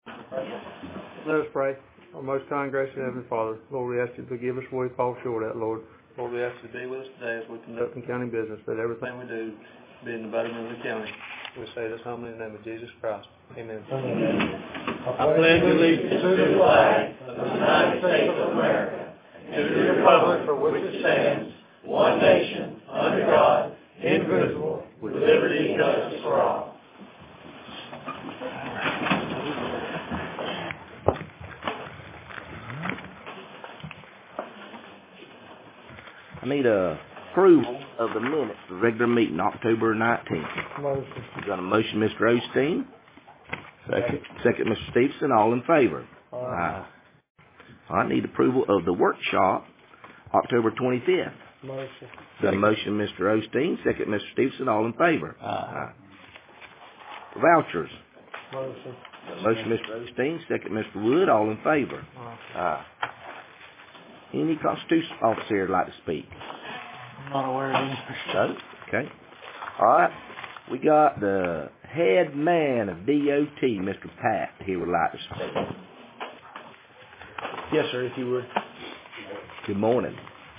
Let us pray. Our most kind, gracious Heavenly Father, Lord, we ask you to forgive us where we fall short at, Lord. Lord, we ask you to be with us today as we conduct in county business, that everything we do be in the betterment of the county. We say this humbly in the name of Jesus Christ. Amen. Amen. I pledge allegiance to the flag of the United States of America and to the republic for which it stands, one nation, under God, indivisible, with liberty and justice for all. I need approval of the minutes of the regular meeting, October 19th. Motion. We got a motion, Mr. Osteen. Second, Mr. Stevenson. All in favor? Aye. I need approval of the workshop, October 25th. Motion. Got a motion, Mr. Osteen. Second, Mr. Stevenson. All in favor? Aye. Vouchers. Motion. Got a motion, Mr. Osteen. Second, Mr. Wood. All in favor? Aye. Any constitutional officer here would like to speak? I'm not aware of any. No? Okay. All right. We got the head man of DOT, Mr. Pat, here would like to speak. Yes, sir, if you would. Good morning.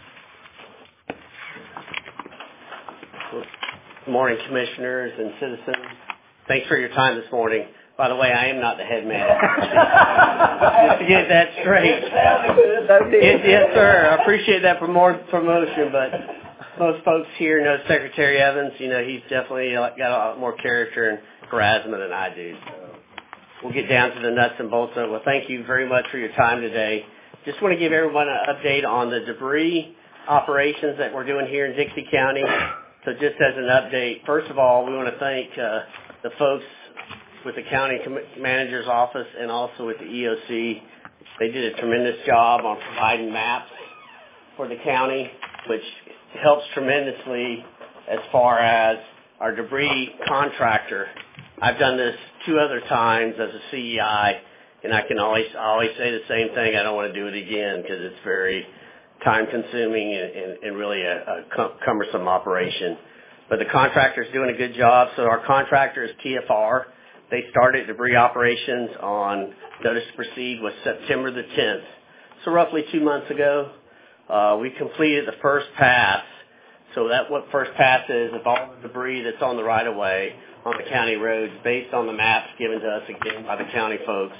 Good morning, commissioners and citizens. Thanks for your time this morning. By the way, I am not the head man. Just to get that straight. Yes, sir. I appreciate that promotion, but most folks here know Secretary Evans. You know, he's definitely got a lot more character and charisma than I do. So we'll get down to the nuts and bolts of it. Well, thank you very much for your time today. Just want to give everyone an update on the debris operations that we're doing here in Dixie County. So just as an update, first of all, we want to thank the folks with the county manager's office and also with the EOC. They did a tremendous job on providing maps for the county, which helps tremendously as far as our debris contractor. I've done this 2 other times as a CEI, and I always say the same thing. I don't want to do it again because it's very time-consuming and really a cumbersome operation. But the contractor's doing a good job. So our contractor is TFR. They started debris operations on notice to proceed was September the 10th. So roughly 2 months ago, we completed the first pass. So that what first pass is of all the debris that's on the right-of-way on the county roads based on the maps given to us again by the county folks.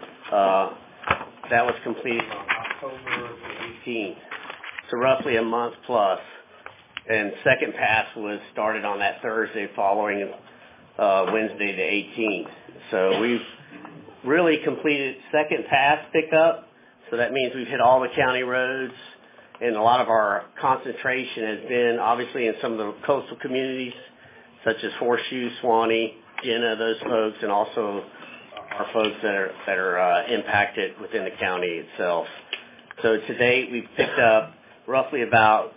That was completed on October 18th. So roughly a month plus. And second pass was started on that Thursday following Wednesday the 18th. So we've really completed second pass pickup. So that means we've hit all the county roads, and a lot of our concentration has been obviously in some of the coastal communities such as Horseshoe, Swanee, Jenna, those folks, and also our folks that are impacted within the county itself. So to date, we've picked up roughly about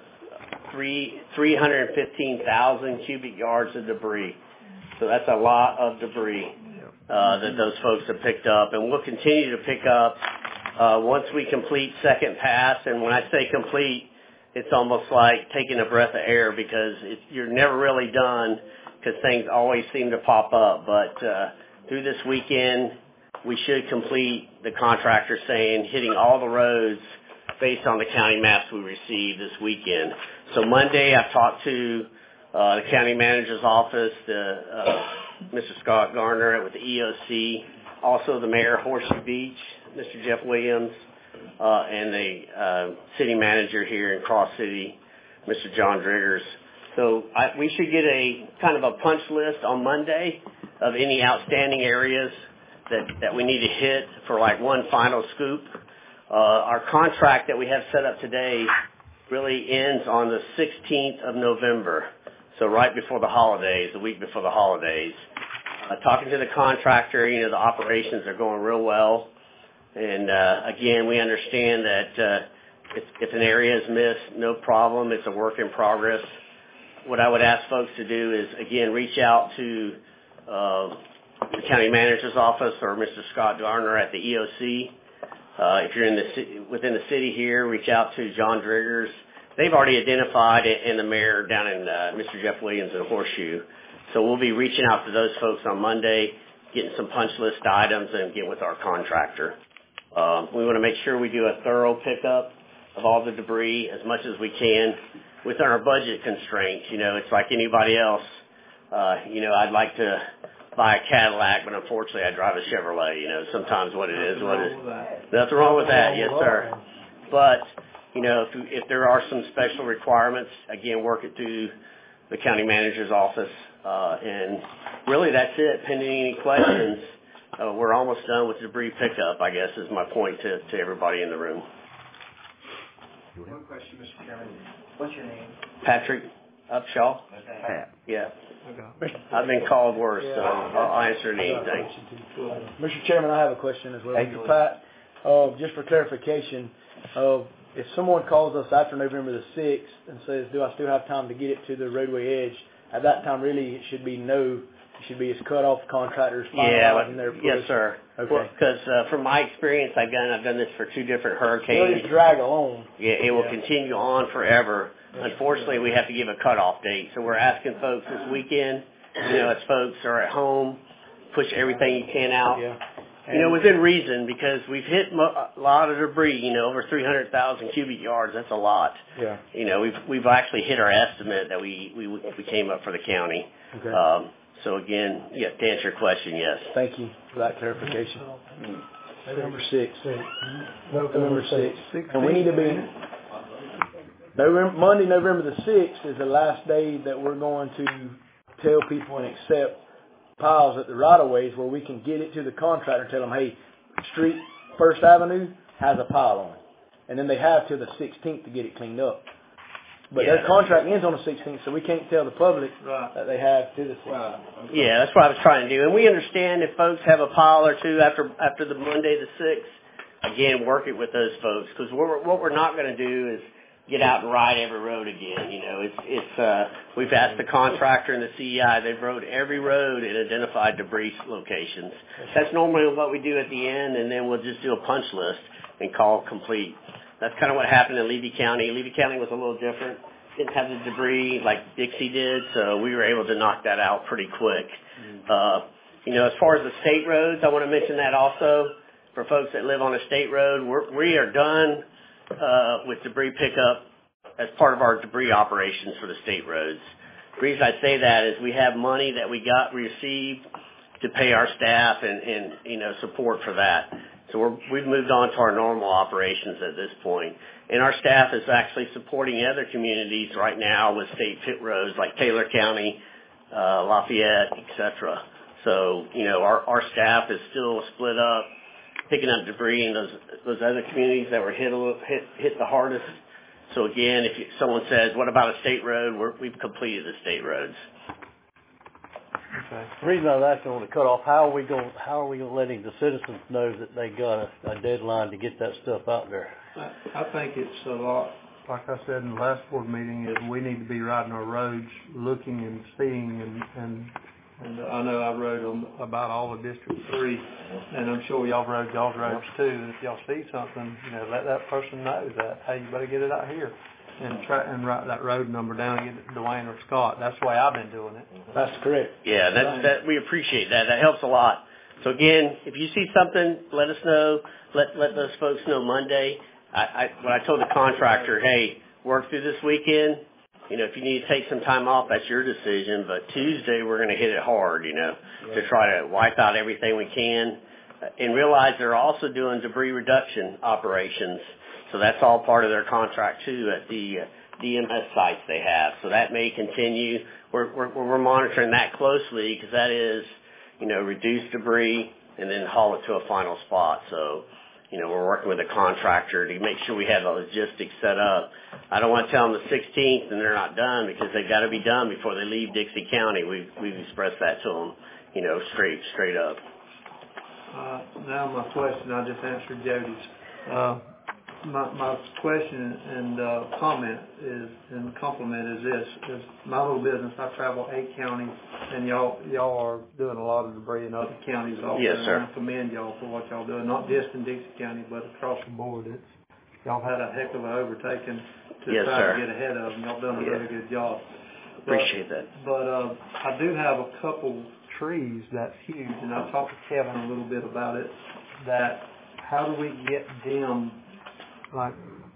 315,000 cubic yards of debris. So that's a lot of debris that those folks have picked up, and we'll continue to pick up once we complete second pass. And when I say complete, it's almost like taking a breath of air because you're never really done because things always seem to pop up. But through this weekend, we should complete, the contractor saying, hitting all the roads based on the county maps we received this weekend. So Monday, I've talked to the county manager's office, Mr. Scott Garner with the EOC, also the mayor of Horseshoe Beach, Mr. Jeff Williams, and the city manager here in Cross City, Mr. John Driggers. So we should get a kind of a punch list on Monday of any outstanding areas that we need to hit for like one final scoop. Our contract that we have set up today really ends on the 16th of November, so right before the holidays, the week before the holidays. Talking to the contractor, you know, the operations are going real well. And, again, we understand that if an area is missed, no problem. It's a work in progress. What I would ask folks to do is, again, reach out to the county manager's office or Mr. Scott Garner at the EOC. If you're within the city here, reach out to John Driggers. They've already identified it, and the mayor down in Mr. Jeff Williams in Horseshoe. So we'll be reaching out to those folks on Monday getting some punch list items and getting with our contractor. We want to make sure we do a thorough pickup of all the debris as much as we can within our budget constraints. You know, it's like anybody else. You know, I'd like to buy a Cadillac, but unfortunately I drive a Chevrolet. You know, sometimes what it is, what it is. Nothing wrong with that, yes, sir. But, you know, if there are some special requirements, again, work it through the county manager's office. And really that's it. Pending any questions, we're almost done with debris pickup, I guess, is my point to everybody in the room. One question, Mr. Chairman. What's your name? Patrick Upshaw. Pat. Yeah. I've been called worse, so I'll answer anything. Mr. Chairman, I have a question as well. Mr. Pat, just for clarification, if someone calls us after November the 6th and says, do I still have time to get it to the roadway edge, at that time really it should be it's cut off contractors finalizing their push. Yes, sir. Okay. Because from my experience, I've done this for 2 different hurricanes. It'll just drag along. Yeah, it will continue on forever. Unfortunately, we have to give a cutoff date. So we're asking folks this weekend, you know, as folks are at home, push everything you can out. Yeah. You know, within reason, because we've hit a lot of debris, you know, over 300,000 cubic yards. That's a lot. Yeah. You know, we've actually hit our estimate that we came up for the county. Okay. So again, yeah, to answer your question, yes. Thank you for that clarification. November 6th. November 6th. And we need to be... Monday, November the 6th is the last day that we're going to tell people and accept piles at the right-of-ways where we can get it to the contractor and tell them, hey, street First Avenue has a pile on it. And then they have till the 16th to get it cleaned up. But their contract ends on the 16th, so we can't tell the public that they have to the 16th. Yeah, that's what I was trying to do. And we understand if folks have a pile or two after the Monday the 6th, again, work it with those folks. Because what we're not going to do is get out and ride every road again. You know, we've asked the contractor and the CEI, they've rode every road and identified debris locations. That's normally what we do at the end, and then we'll just do a punch list and call complete. That's kind of what happened in Levy County. Levy County was a little different. Didn't have the debris like Dixie did, so we were able to knock that out pretty quick. You know, as far as the state roads, I want to mention that also for folks that live on a state road. We are done with debris pickup as part of our debris operations for the state roads. The reason I say that is we have money that we received to pay our staff and you know, support for that. So we've moved on to our normal operations at this point. And our staff is actually supporting other communities right now with state pit roads like Taylor County, Lafayette, etc. So, you know, our staff is still split up, picking up debris in those other communities that were hit the hardest. So again, if someone says, what about a state road? We've completed the state roads. Okay. The reason I was asking on the cutoff, how are we going to letting the citizens know that they got a deadline to get that stuff out there? I think it's a lot, like I said in the last board meeting, is we need to be riding our roads, looking and seeing, and I know I rode about all of District 3, and I'm sure y'all rode y'all's roads too. And if y'all see something, you know, let that person know that, hey, you better get it out here. And try and write that road number down and get it to Dwayne or Scott. That's the way I've been doing it. That's correct. Yeah, that we appreciate that. That helps a lot. So again, if you see something, let us know. Let those folks know Monday. When I told the contractor, hey, work through this weekend. You know, if you need to take some time off, that's your decision. But Tuesday we're going to hit it hard. You know, to try to wipe out everything we can, and realize they're also doing debris reduction operations. So that's all part of their contract too at the DMS sites they have. So that may continue. We're monitoring that closely because that is, you know, reduce debris and then haul it to a final spot. So, you know, we're working with a contractor to make sure we have the logistics set up. I don't want to tell them the 16th and they're not done because they've got to be done before they leave Dixie County. We've expressed that to them, you know, straight up. Now my question, I just answered Jody's. My question and comment is, and compliment is this, is my little business, I travel 8 counties, and y'all are doing a lot of debris in other counties also. Yes, sir. And I commend y'all for what y'all doing, not just in Dixie County, but across the board. Y'all had a heck of an overtaking to try to get ahead of them. Y'all done a really good job. Appreciate that. But I do have a couple trees that's huge, and I talked to Kevin a little bit about it, that how do we get them, like,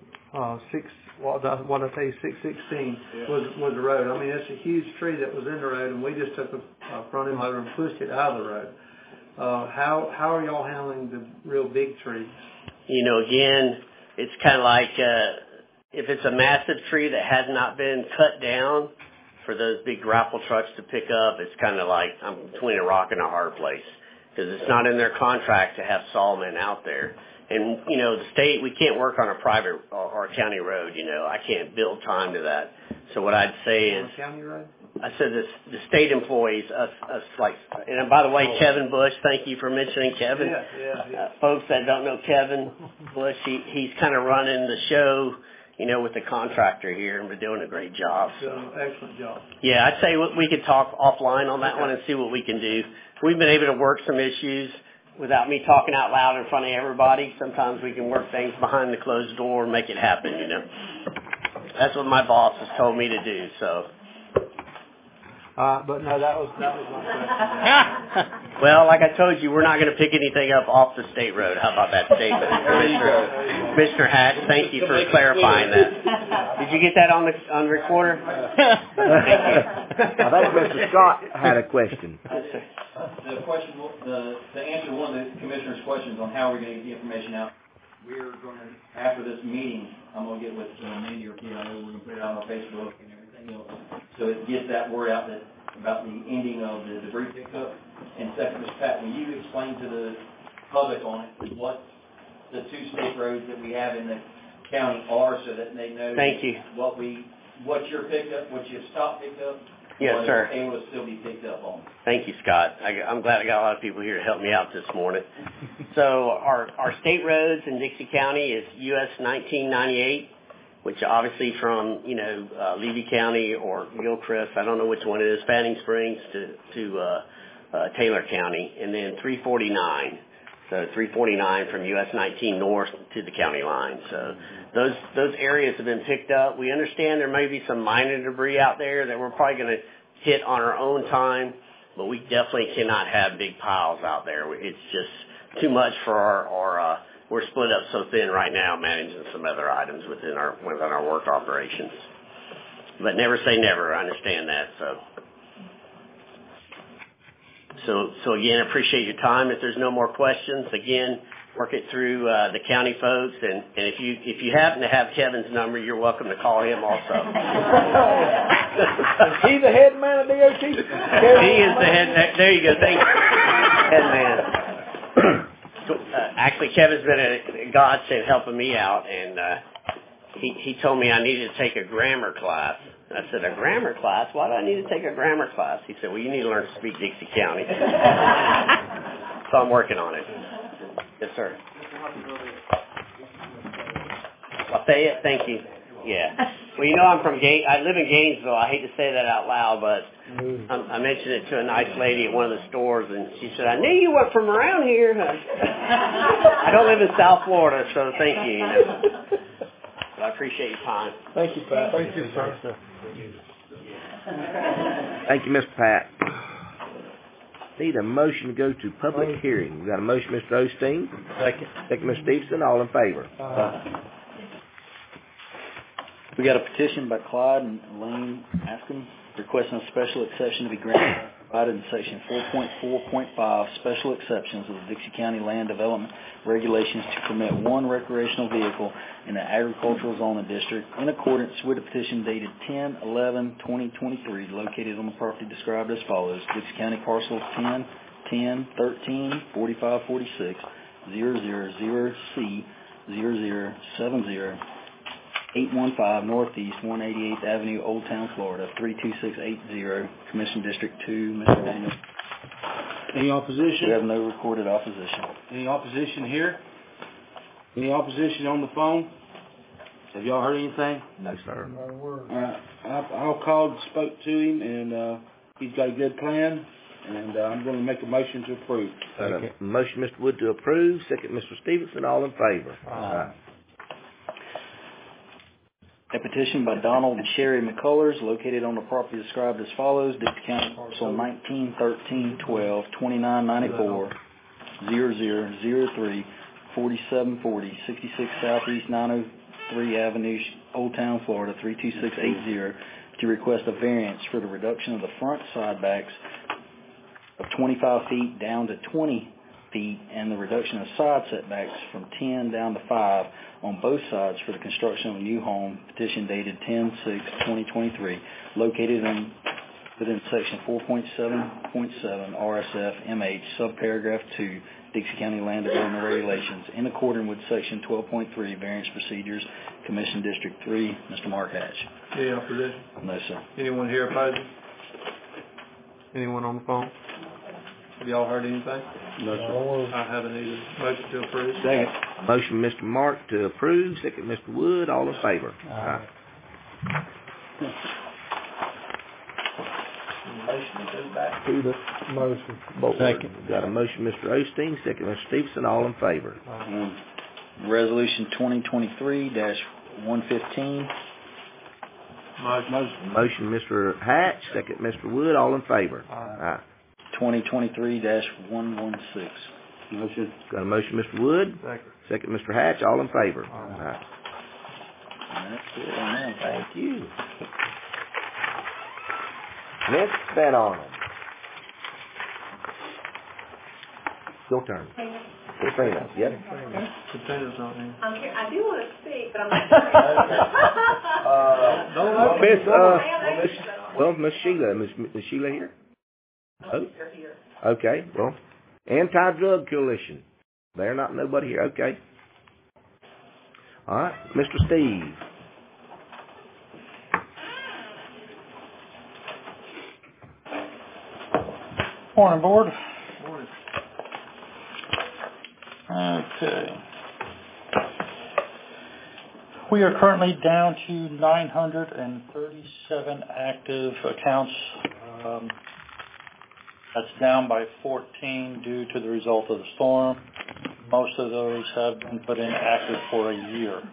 616 was the road. I mean, it's a huge tree that was in the road, and we just took a front end loader and pushed it out of the road. How are y'all handling the real big trees? You know, again, it's kind of like if it's a massive tree that has not been cut down for those big grapple trucks to pick up, it's kind of like I'm between a rock and a hard place because it's not in their contract to have sawmen out there. And, you know, the state, we can't work on a private or a county road, you know. I can't build time to that. So what I'd say is, county road? I said the state employees, us like, and by the way, Kevin Bush, thank you for mentioning Kevin. Yeah. Folks that don't know Kevin Bush, he's kind of running the show, you know, with the contractor here, and we're doing a great job. Excellent job. Yeah, I'd say we could talk offline on that one and see what we can do. We've been able to work some issues without me talking out loud in front of everybody. Sometimes we can work things behind the closed door and make it happen, you know. That's what my boss has told me to do, so. But no, that was my question. Well, like I told you, we're not going to pick anything up off the state road. How about that statement? Mr. Hatch, thank you for clarifying that. Did you get that on the recorder? Thank you. I think Mr. Scott had a question. The question, to answer one of the commissioner's questions on how we're going to get the information out, we're going to, after this meeting, I'm going to get with Mandy or PIO, we're going to put it out on Facebook and everything else, so it gets that word out that about the ending of the debris pickup. And second, Mr. Pat, when you explain to the public on it what the two state roads that we have in the county are, so that they know Thank you. what your pickup, what your stop pickup, yes, sir, able to still be picked up on. Thank you, Scott. I'm glad I got a lot of people here to help me out this morning. So our state roads in Dixie County is US 1998, which obviously from, you know, Levy County or Gilchrist, I don't know which one it is, Fanning Springs to Taylor County, and then 349. So 349 from US 19 north to the county line. So those areas have been picked up. We understand there may be some minor debris out there that we're probably going to hit on our own time, but we definitely cannot have big piles out there. It's just too much for our we're split up so thin right now managing some other items within our work operations. But never say never. I understand that. So again, I appreciate your time. If there's no more questions, again, work it through the county folks, and if you happen to have Kevin's number, you're welcome to call him also. Is he the head man of DOT? He is the head. There you go. Thank you, head man. Actually, Kevin's been a godsend helping me out, and he told me I needed to take a grammar class. I said, a grammar class? Why do I need to take a grammar class? He said, well, you need to learn to speak Dixie County. So I'm working on it. Yes, sir. Lafayette, thank you. Yeah. Well, you know I'm from I live in Gainesville. I hate to say that out loud, but I mentioned it to a nice lady at one of the stores, and she said, I knew you were from around here. I don't live in South Florida, so thank you. You know. But I appreciate your time. Thank you, Pat. Thank you, sir. Thank you, Mr. Pat. Need a motion to go to public hearing. We got a motion, Mr. Osteen. Second, Mr. Stevenson. All in favor? We got a petition by Clyde and Elaine Askin requesting a special exception to be granted provided in section 4.4.5 special exceptions of the Dixie County Land Development Regulations to permit one recreational vehicle in the agricultural zoning district in accordance with the petition dated 10/11/2023 located on the property described as follows: Dixie County parcel 10/10/13/4546 000C 0070 815 Northeast 188th Avenue, Old Town, Florida 32680, Commission District 2. Mr. Daniel. Any opposition? We have no recorded opposition. Any opposition here? Any opposition on the phone? Have y'all heard anything? No, sir. All right. I'll call and spoke to him, and he's got a good plan, and I'm going to make a motion to approve. Motion, Mr. Wood, to approve. Second, Mr. Stevenson. All in favor? A petition by Donald and Sherry McCullers, located on the property described as follows: Dixie County parcel 19131229940003 4740 66 Southeast 903 Avenue, Old Town, Florida 32680, to request a variance for the reduction of the front side backs of 25 feet down to 20 feet and the reduction of side setbacks from 10 down to 5 on both sides for the construction of a new home. Petition dated 10/6/2023, located within section 4.7.7 RSF MH subparagraph 2 Dixie County Land Development Regulations, in accordance with section 12.3 Variance Procedures, Commission District 3. Mr. Mark Hatch. Any opposition? No, sir. Anyone here opposing? Anyone on the phone? Have y'all heard anything? No, sir. I haven't either. Motion to approve. Second. Motion, Mr. Mark, to approve. Second, Mr. Wood. All in favor? Aye. Motion to go back. To the motion. Second. Got a motion, Mr. Osteen. Second, Mr. Stevenson. All in favor? Resolution 2023-115. Motion, Mr. Hatch. Second, Mr. Wood. All in favor? Aye. 2023-116. Motion. Got a motion, Mr. Wood. Second, Mr. Hatch. All in favor? That's it on that. Thank you. Next, Van Arnold. Your turn. Katrina. Yep. Katrina's not here. I'm here. I do want to speak, but I'm not Miss Sheila. Miss Sheila here? Oh. here. Okay. Well, Anti-Drug Coalition. They're not nobody here. Okay. All right. Mr. Steve. Morning, Board. Morning. Okay. We are currently down to 937 active accounts. That's down by 14 due to the result of the storm. Most of those have been put in active for a year.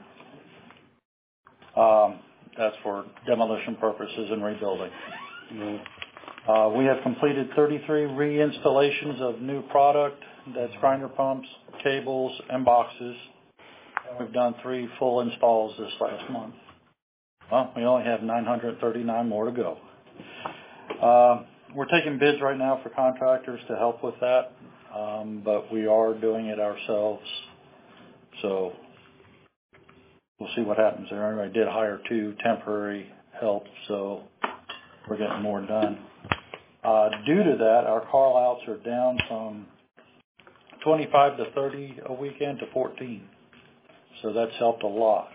That's for demolition purposes and rebuilding. We have completed 33 reinstallations of new product. That's grinder pumps, cables, and boxes. We've done 3 full installs this last month. Well, we only have 939 more to go. We're taking bids right now for contractors to help with that, but we are doing it ourselves. So we'll see what happens there. I did hire 2 temporary help, so we're getting more done. Due to that, our call outs are down from 25 to 30 a weekend to 14. So that's helped a lot.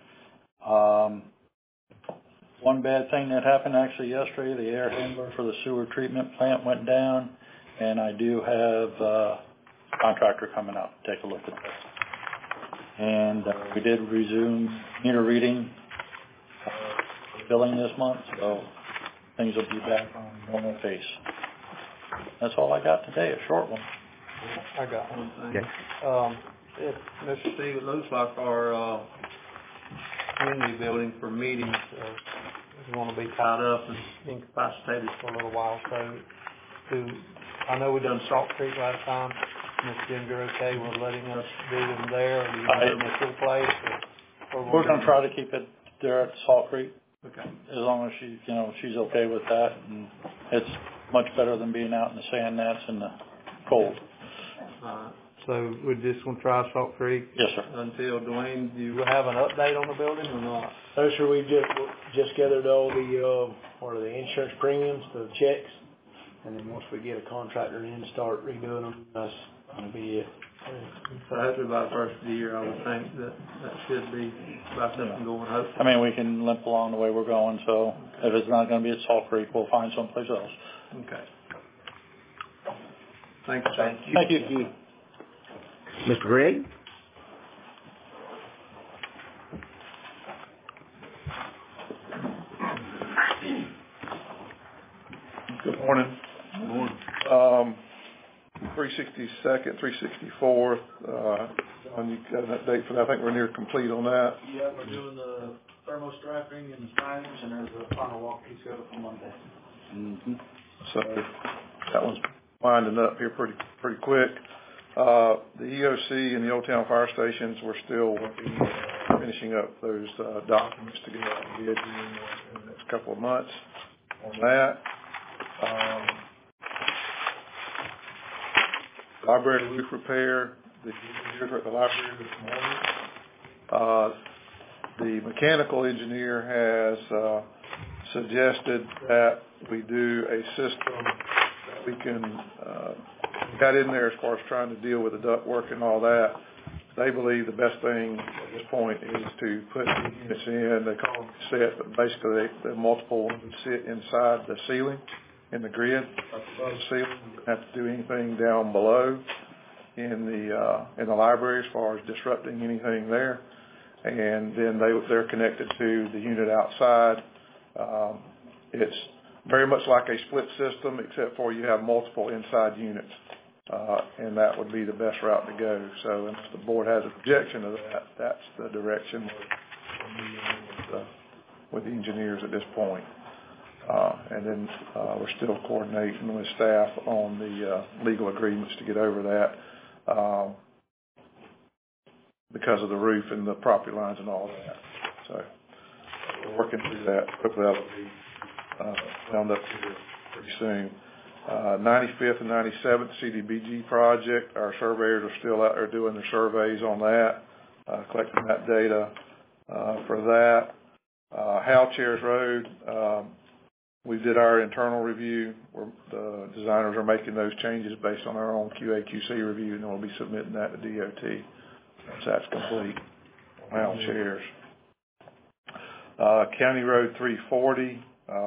One bad thing that happened actually yesterday, the air handler for the sewer treatment plant went down, and I do have a contractor coming out to take a look at that. And we did resume meter reading billing this month, so things will be back on normal pace. That's all I got today, a short one. I got one thing. Okay. Mr. Steve, it looks like our community building for meetings is going to be tied up and incapacitated for a little while. So I know we done Salt Creek last time. Ms. Jim, you're okay with letting us do them there? Or do you want them in a cool place? We're going to try to keep it there at Salt Creek. Okay. As long as she's okay with that, and it's much better than being out in the sand nets in the cold. So we're just going to try Salt Creek? Yes, sir. Until, Dwayne, do you have an update on the building or not? No, sir, we just gathered all the, the insurance premiums, the checks, and then once we get a contractor in and start redoing them, that's going to be it. So hopefully by the first of the year, I would think that should be about something going, hopefully. I mean, we can limp along the way we're going, so if it's not going to be at Salt Creek, we'll find someplace else. Okay. Thank you, sir. Thank you. Mr. Gregg? Good morning. 362nd, 364th. John, you got an update for that? I think we're near complete on that. Yeah, we're doing the thermostrapping and signage, and there's a final walkthrough scheduled for Monday. So that one's winding up here pretty quick. The EOC and the Old Town Fire Stations, we're still working, finishing up those documents to get out to bid in the next couple of months on that. Library roof repair, the engineers at the library this morning. The mechanical engineer has suggested that we do a system that we can got in there as far as trying to deal with the duct work and all that. They believe the best thing at this point is to put the units in. They call them set, but basically the multiple ones would sit inside the ceiling in the grid, above the ceiling. You don't have to do anything down below in the library as far as disrupting anything there. And then they're connected to the unit outside. It's very much like a split system, except for you have multiple inside units. And that would be the best route to go. So if the board has an objection to that, that's the direction we're moving with the engineers at this point. And then we're still coordinating with staff on the legal agreements to get over that because of the roof and the property lines and all that. So we're working through that. Hopefully that will be wound up here pretty soon. 95th and 97th CDBG project, our surveyors are still out there doing their surveys on that, collecting that data for that. Hal Chairs Road, we did our internal review. The designers are making those changes based on our own QA/QC review, and we'll be submitting that to DOT once that's complete. Hal Chairs. County Road 340,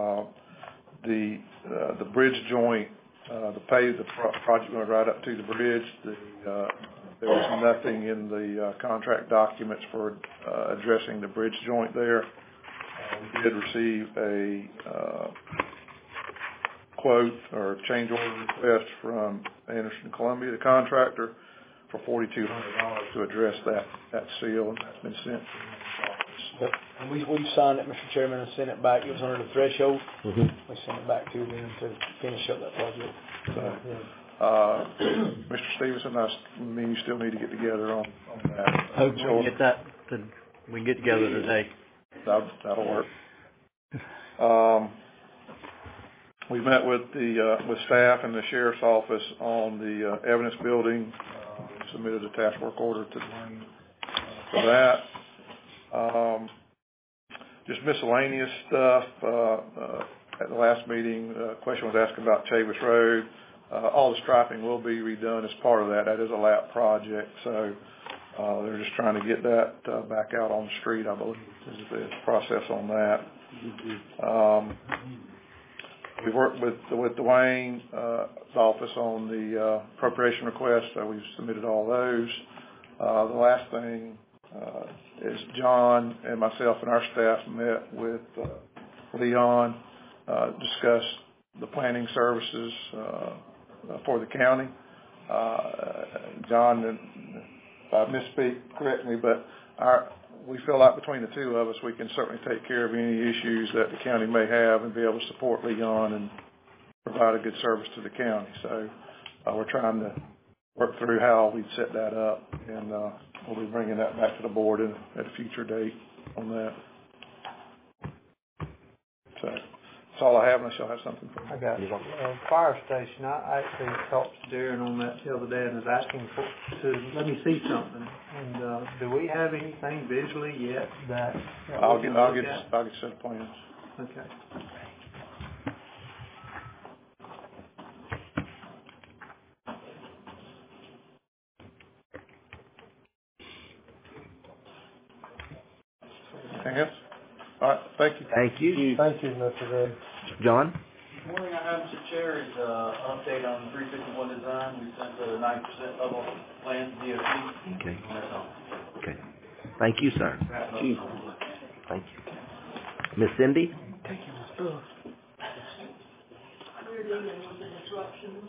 the bridge joint, the project went right up to the bridge. There was nothing in the contract documents for addressing the bridge joint there. We did receive a quote or change order request from Anderson Columbia, the contractor, for $4,200 to address that seal, and that's been sent to the office. Yep. And we signed it, Mr. Chairman, and sent it back. It was under the threshold. We sent it back to them to finish up that project. So, Mr. Stevenson, me and you still need to get together on that. Hopefully we can get that. We can get together today. That'll work. We met with staff and the sheriff's office on the evidence building. Submitted a task work order to Dwayne for that. Just miscellaneous stuff. At the last meeting, a question was asked about Chavis Road. All the striping will be redone as part of that. That is a lap project, so they're just trying to get that back out on the street, I believe, is the process on that. We've worked with Dwayne's office on the appropriation request, so we've submitted all those. The last thing is John and myself and our staff met with Leon, discussed the planning services for the county. John, if I misspeak, correct me, but we feel like between the two of us, we can certainly take care of any issues that the county may have and be able to support Leon and provide a good service to the county. So we're trying to work through how we set that up, and we'll be bringing that back to the board at a future date on that. So that's all I have, unless y'all have something for me. I got fire station. I actually talked to Darren on that the other day and was asking to let me see something. And do we have anything visually yet that I'll get set of plans. Okay. Anything else? All right, thank you. Thank you. Thank you, Mr. Gray. John? The morning I have, Mr. Chair, is update on the 351 design. We sent the 90% level plans to DOT. Okay. That's all. Okay. Thank you, sir. Thank you. Miss Cindy? Thank you, Mr. We're dealing with the disruptions.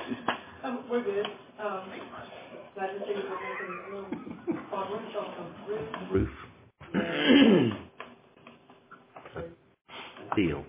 We're good. Glad to see we're making a little progress on some Roof. Deal.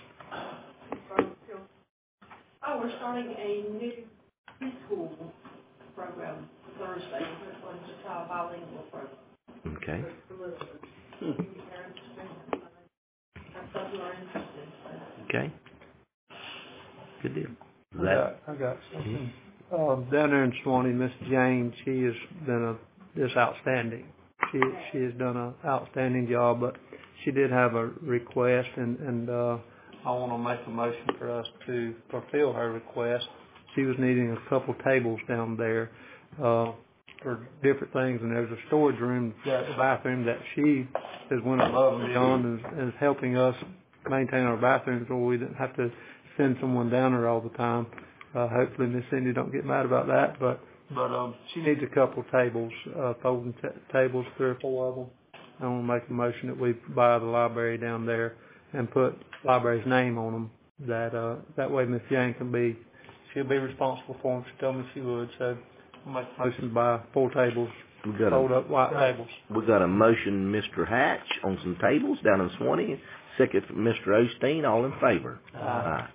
Oh, we're starting a new preschool program Thursday. We're going to try a bilingual program. Okay. Parents, that's something we're interested in. Okay. Good deal. I got something. Down there in Swanee, Miss Jane, she has been just outstanding. She has done an outstanding job, but she did have a request, and I want to make a motion for us to fulfill her request. She was needing a couple tables down there for different things, and there's a storage room, the bathroom, that she has went above and beyond and is helping us maintain our bathrooms, so we didn't have to send someone down there all the time. Hopefully Miss Cindy don't get mad about that, but she needs a couple tables, folding tables, 3 or 4 of them. I want to make a motion that we buy the library down there and put the library's name on them. That way Miss Jane she'll be responsible for them. She told me she would, so I'll make a motion to buy 4 tables, fold up white tables. We got a motion, Mr. Hatch, on some tables down in Swanee. Second from Mr. Osteen. All in favor? Aye.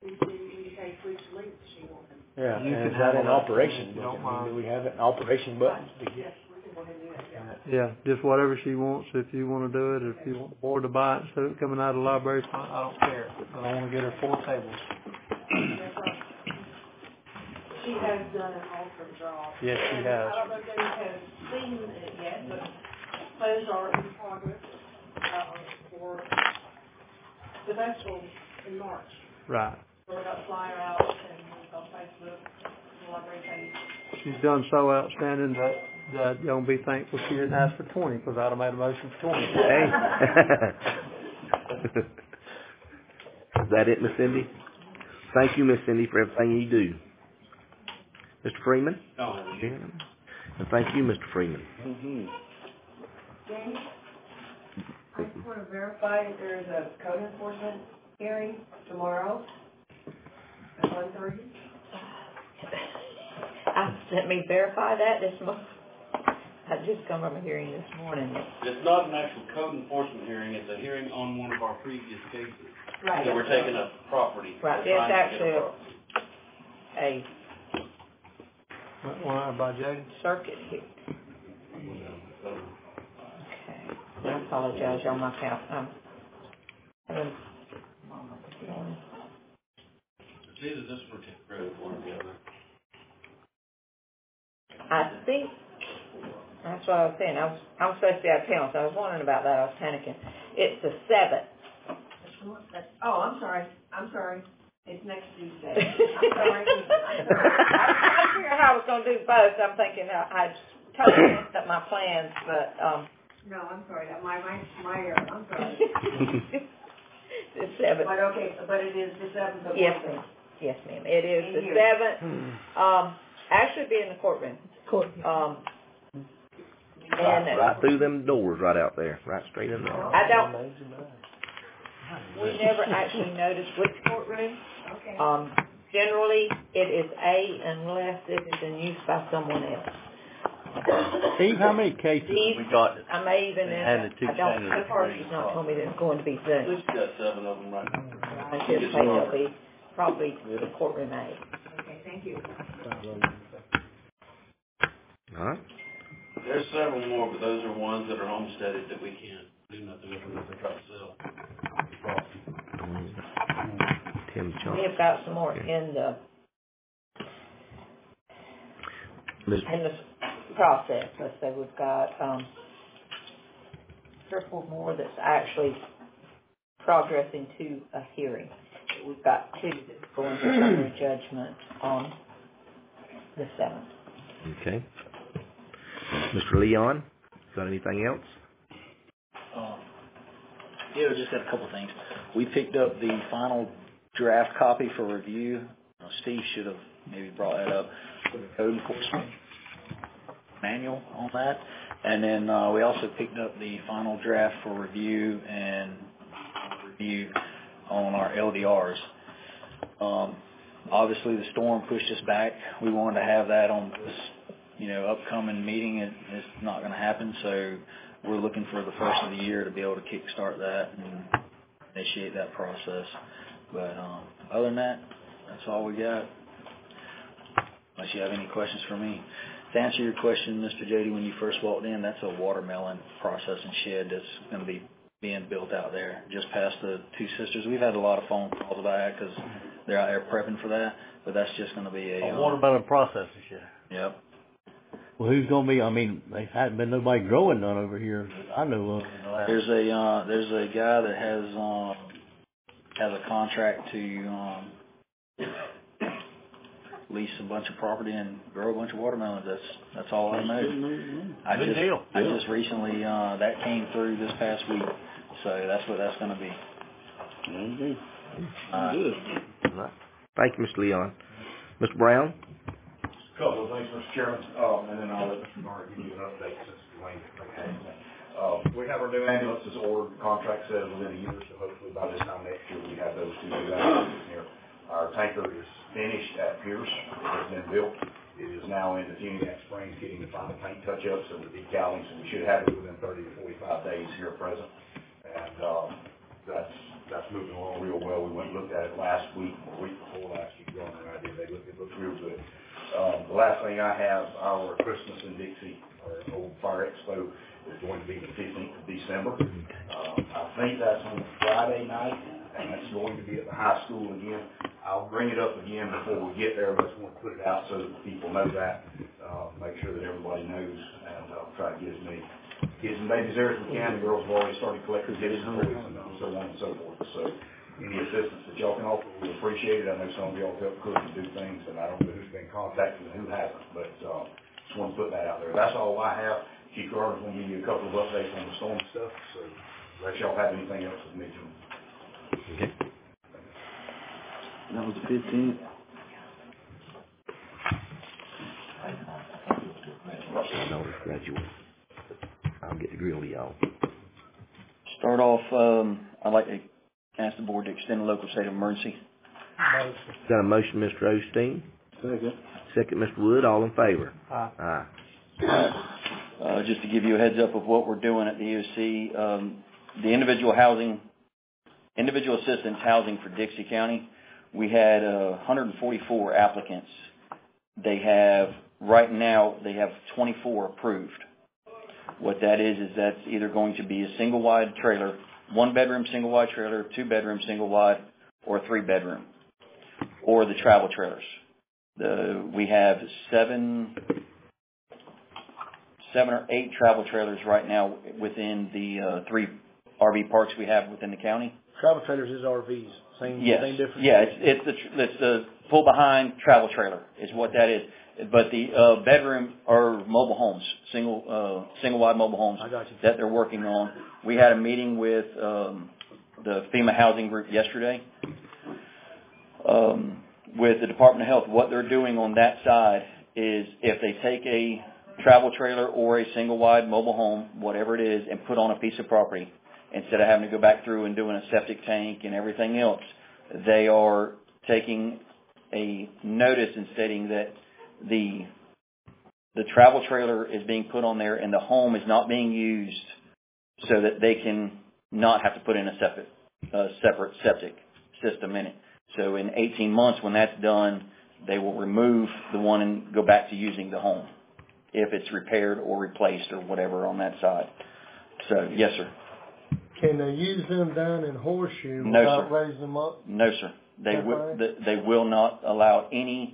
Yeah, and is that in operation? Do we have it in operation button? Yeah, just whatever she wants. If you want to do it, if you want the board to buy it instead of coming out of the library, I don't care. But I want to get her 4 tables. She has done an awesome job. Yes, she has. I don't know if they have seen it yet, but plans are in progress for the festival in March. Right. So we got a flyer out and it's on Facebook, the library page. She's done so outstanding that you're going to be thankful she didn't ask for 20, because I'd have made a motion for 20. Hey. Is that it, Miss Cindy? Thank you, Miss Cindy, for everything you do. Mr. Freeman? No. And thank you, Mr. Freeman. James, I just want to verify that there is a code enforcement hearing tomorrow at 1:30. Let me verify that this morning. I just come from a hearing this morning. It's not an actual code enforcement hearing. It's a hearing on one of our previous cases. Right. So we're taking a property. Right. It's actually a Why, by Jody? circuit here. Okay. I apologize on my count. It's either this particular one or the other. I think that's what I was saying. I was supposed to be out of town, so I was wondering about that. I was panicking. It's the 7th. Oh, I'm sorry. It's next Tuesday. I'm sorry. I figured how I was going to do both. I'm thinking I totally messed up my plans, but No, I'm sorry. My error. I'm sorry. the 7th. But okay, but it is the 7th of Yes, March. ma'am. Yes, ma'am. It is the 7th. Actually, be in the courtroom. Right through them doors right out there. Right straight in there. We never actually noticed which courtroom. Okay. Generally, it is A unless it is in use by someone else. Steve, how many cases we got? I may even, Added to I don't, Canada so far she's not told me that it's going to be soon. We've got 7 of them right now. I anticipate it'll be probably the courtroom A. Okay, thank you. All right. There's several more, but those are ones that are homesteaded that we can't do nothing with unless they try to sell. Tim Chunk. We have got some more in the process. Let's say we've got 3 or 4 more that's actually progressing to a hearing. We've got 2 that's going to summary judgment on the 7th. Okay. Mr. Leon, got anything else? Yeah, we just got a couple things. We picked up the final draft copy for review. Steve should have maybe brought that up for the code enforcement manual on that. And then we also picked up the final draft for review on our LDRs. Obviously, the storm pushed us back. We wanted to have that on this upcoming meeting, it's not going to happen. So we're looking for the first of the year to be able to kickstart that and initiate that process. But other than that, that's all we got. Unless you have any questions for me. To answer your question, Mr. Jody, when you first walked in, that's a watermelon processing shed that's going to be being built out there just past the Two Sisters. We've had a lot of phone calls about that because they're out there prepping for that, but that's just going to be a watermelon processing shed. Yep. Well, who's going to be? I mean, there hasn't been nobody growing none over here that I know of. There's a guy that has a contract to lease a bunch of property and grow a bunch of watermelons. That's all I know. Good deal. I just recently that came through this past week, so that's what that's going to be. Good. Thank you, Mr. Leon. Mr. Brown? A couple of things, Mr. Chairman, and then I'll let Mr. Garrett give you an update since Dwayne. We have our new ambulances ordered. The contract says within a year, so hopefully by this time next year we have those two new ambulances here. Our tanker is finished at Pierce. It has been built. It is now in the Funiac Springs getting the final paint touch-ups and the decaling, so we should have it within 30 to 45 days here at present. And that's moving along real well. We went and looked at it last week, or the week before last. You can go on there. It looks real good. The last thing I have, our Christmas in Dixie, our old Fire Expo, is going to be the 15th of December. I think that's on Friday night, and that's going to be at the high school again. I'll bring it up again before we get there, but I just want to put it out so that people know that, make sure that everybody knows, and try to get as many kids and babies there as we can. The girls have already started collecting gifts and toys and so on and so forth. So any assistance that y'all can offer, we appreciate it. I know some of y'all help cook and do things, and I don't know who's been contacted and who hasn't, but just want to put that out there. That's all I have. Chief Gardner's going to give you a couple of updates on the storm stuff, so unless y'all have anything else to mention. Okay. That was the 15th. Notice graduate. I'll get the grill to y'all. Start off, I'd like to ask the board to extend the local state of emergency. Got a motion, Mr. Osteen. Second. Second, Mr. Wood. All in favor? Aye. Aye. Just to give you a heads up of what we're doing at the EOC, the individual assistance housing for Dixie County, we had 144 applicants. Right now they have 24 approved. What that is that's either going to be a single wide trailer, 1-bedroom single wide trailer, 2-bedroom single wide, or a 3-bedroom, or the travel trailers. We have seven or 8 travel trailers right now within the 3 RV parks we have within the county. Travel trailers is RVs. Same difference. Yeah, it's the pull behind travel trailer is what that is. But the bedroom are mobile homes, single wide mobile homes that they're working on. We had a meeting with the FEMA housing group yesterday with the Department of Health. What they're doing on that side is if they take a travel trailer or a single wide mobile home, whatever it is, and put on a piece of property, instead of having to go back through and doing a septic tank and everything else, they are taking a notice and stating that the travel trailer is being put on there and the home is not being used so that they can not have to put in a separate septic system in it. So in 18 months when that's done, they will remove the one and go back to using the home if it's repaired or replaced or whatever on that side. So, yes, sir. Can they use them down in Horseshoe without raising them up? No, sir. They will not allow any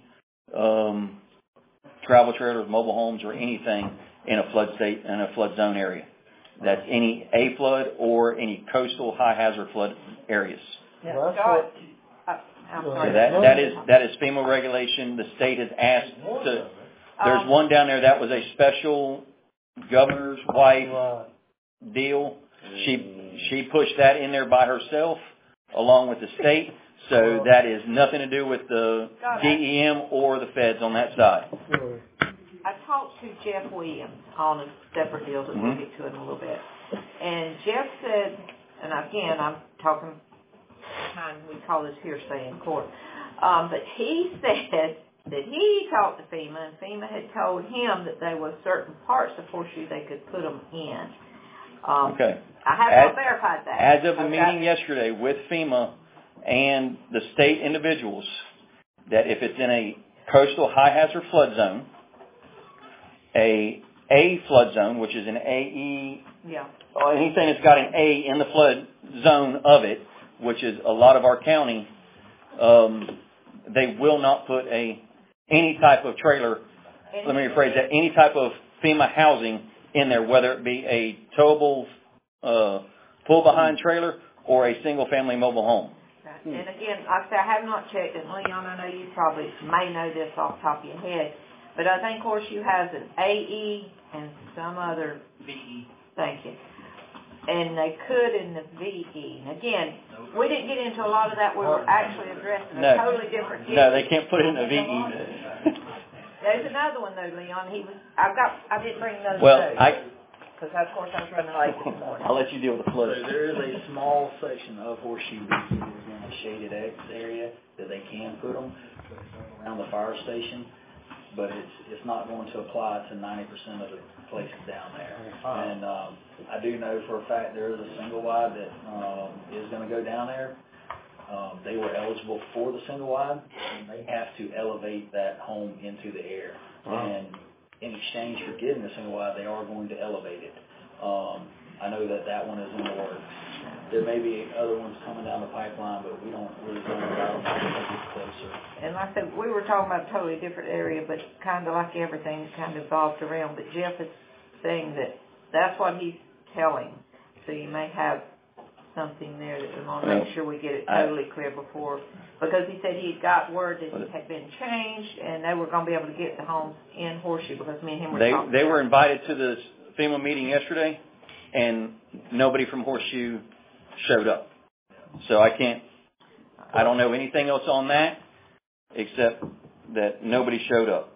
travel trailers, mobile homes, or anything in a flood state and a flood zone area. That's any A flood or any coastal high hazard flood areas. Well, So that is FEMA regulation. The state has asked to. There's one down there that was a special governor's wife deal. She pushed that in there by herself along with the state. So that is nothing to do with the DEM or the feds on that side. I talked to Jeff Williams on a separate deal that we'll get to in a little bit. And Jeff said, and again, I'm talking, we call this hearsay in court, but he said that he talked to FEMA, and FEMA had told him that there were certain parts of Horseshoe they could put them in. Okay. I have not verified that. As of the meeting yesterday with FEMA and the state individuals, that if it's in a coastal high hazard flood zone, a flood zone, which is an AE, or anything that's got an A in the flood zone of it, which is a lot of our county, they will not put any type of trailer, let me rephrase that, any type of FEMA housing in there, whether it be a towable pull-behind trailer or a single-family mobile home. And again, like I said, I have not checked, and Leon, I know you probably may know this off the top of your head, but I think Horseshoe has an AE and some other VE. Thank you. And they could in the VE. And again, we didn't get into a lot of that. We were actually addressing a totally different issue. No, they can't put it in a VE. There's another one though, Leon. I didn't bring those Well, notes. Because of course I was running late this morning. I'll let you deal with the flood. So there is a small section of Horseshoe that is in a shaded X area that they can put them around the fire station, but it's not going to apply to 90% of the places down there. And I do know for a fact there is a single wide that is going to go down there. They were eligible for the single wide, and they have to elevate that home into the air. And in exchange for getting the single wide, they are going to elevate it. I know that one is in the works. There may be other ones coming down the pipeline, but we don't really know about them until they get closer. And like I said, we were talking about a totally different area, but kind of like everything kind of evolved around. But Jeff is saying that that's what he's telling. So you may have something there that we want to make sure we get it totally clear before. Because he said he got word that it had been changed, and they were going to be able to get the homes in Horseshoe because me and him were talking. They were invited to the FEMA meeting yesterday, and nobody from Horseshoe showed up. So I don't know anything else on that except that nobody showed up.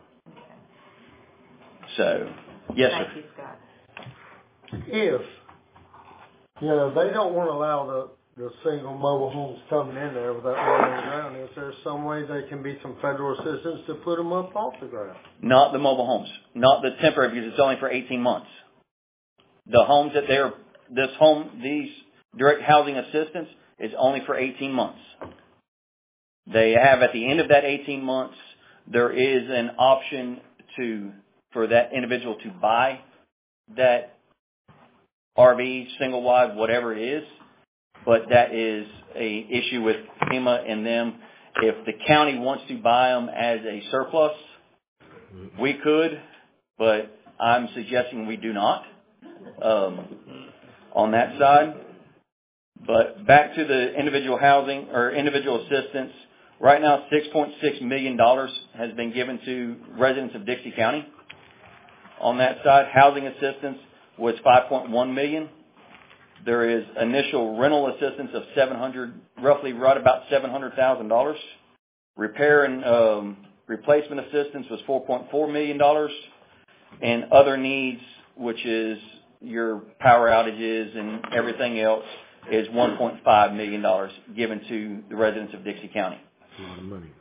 So, yes, sir. Thank you, Scott. If, they don't want to allow the single mobile homes coming in there without running on the ground, is there some way there can be some federal assistance to put them up off the ground? Not the mobile homes. Not the temporary, because it's only for 18 months. The homes that these direct housing assistance is only for 18 months. They have at the end of that 18 months, there is an option for that individual to buy that RV, single wide, whatever it is, but that is a issue with FEMA and them. If the county wants to buy them as a surplus, we could, but I'm suggesting we do not on that side. But back to the individual housing or individual assistance, right now $6.6 million has been given to residents of Dixie County. On that side, housing assistance was $5.1 million. There is initial rental assistance of roughly right about $700,000. Repair and replacement assistance was $4.4 million. And other needs, which is your power outages and everything else, is $1.5 million given to the residents of Dixie County. A lot of money.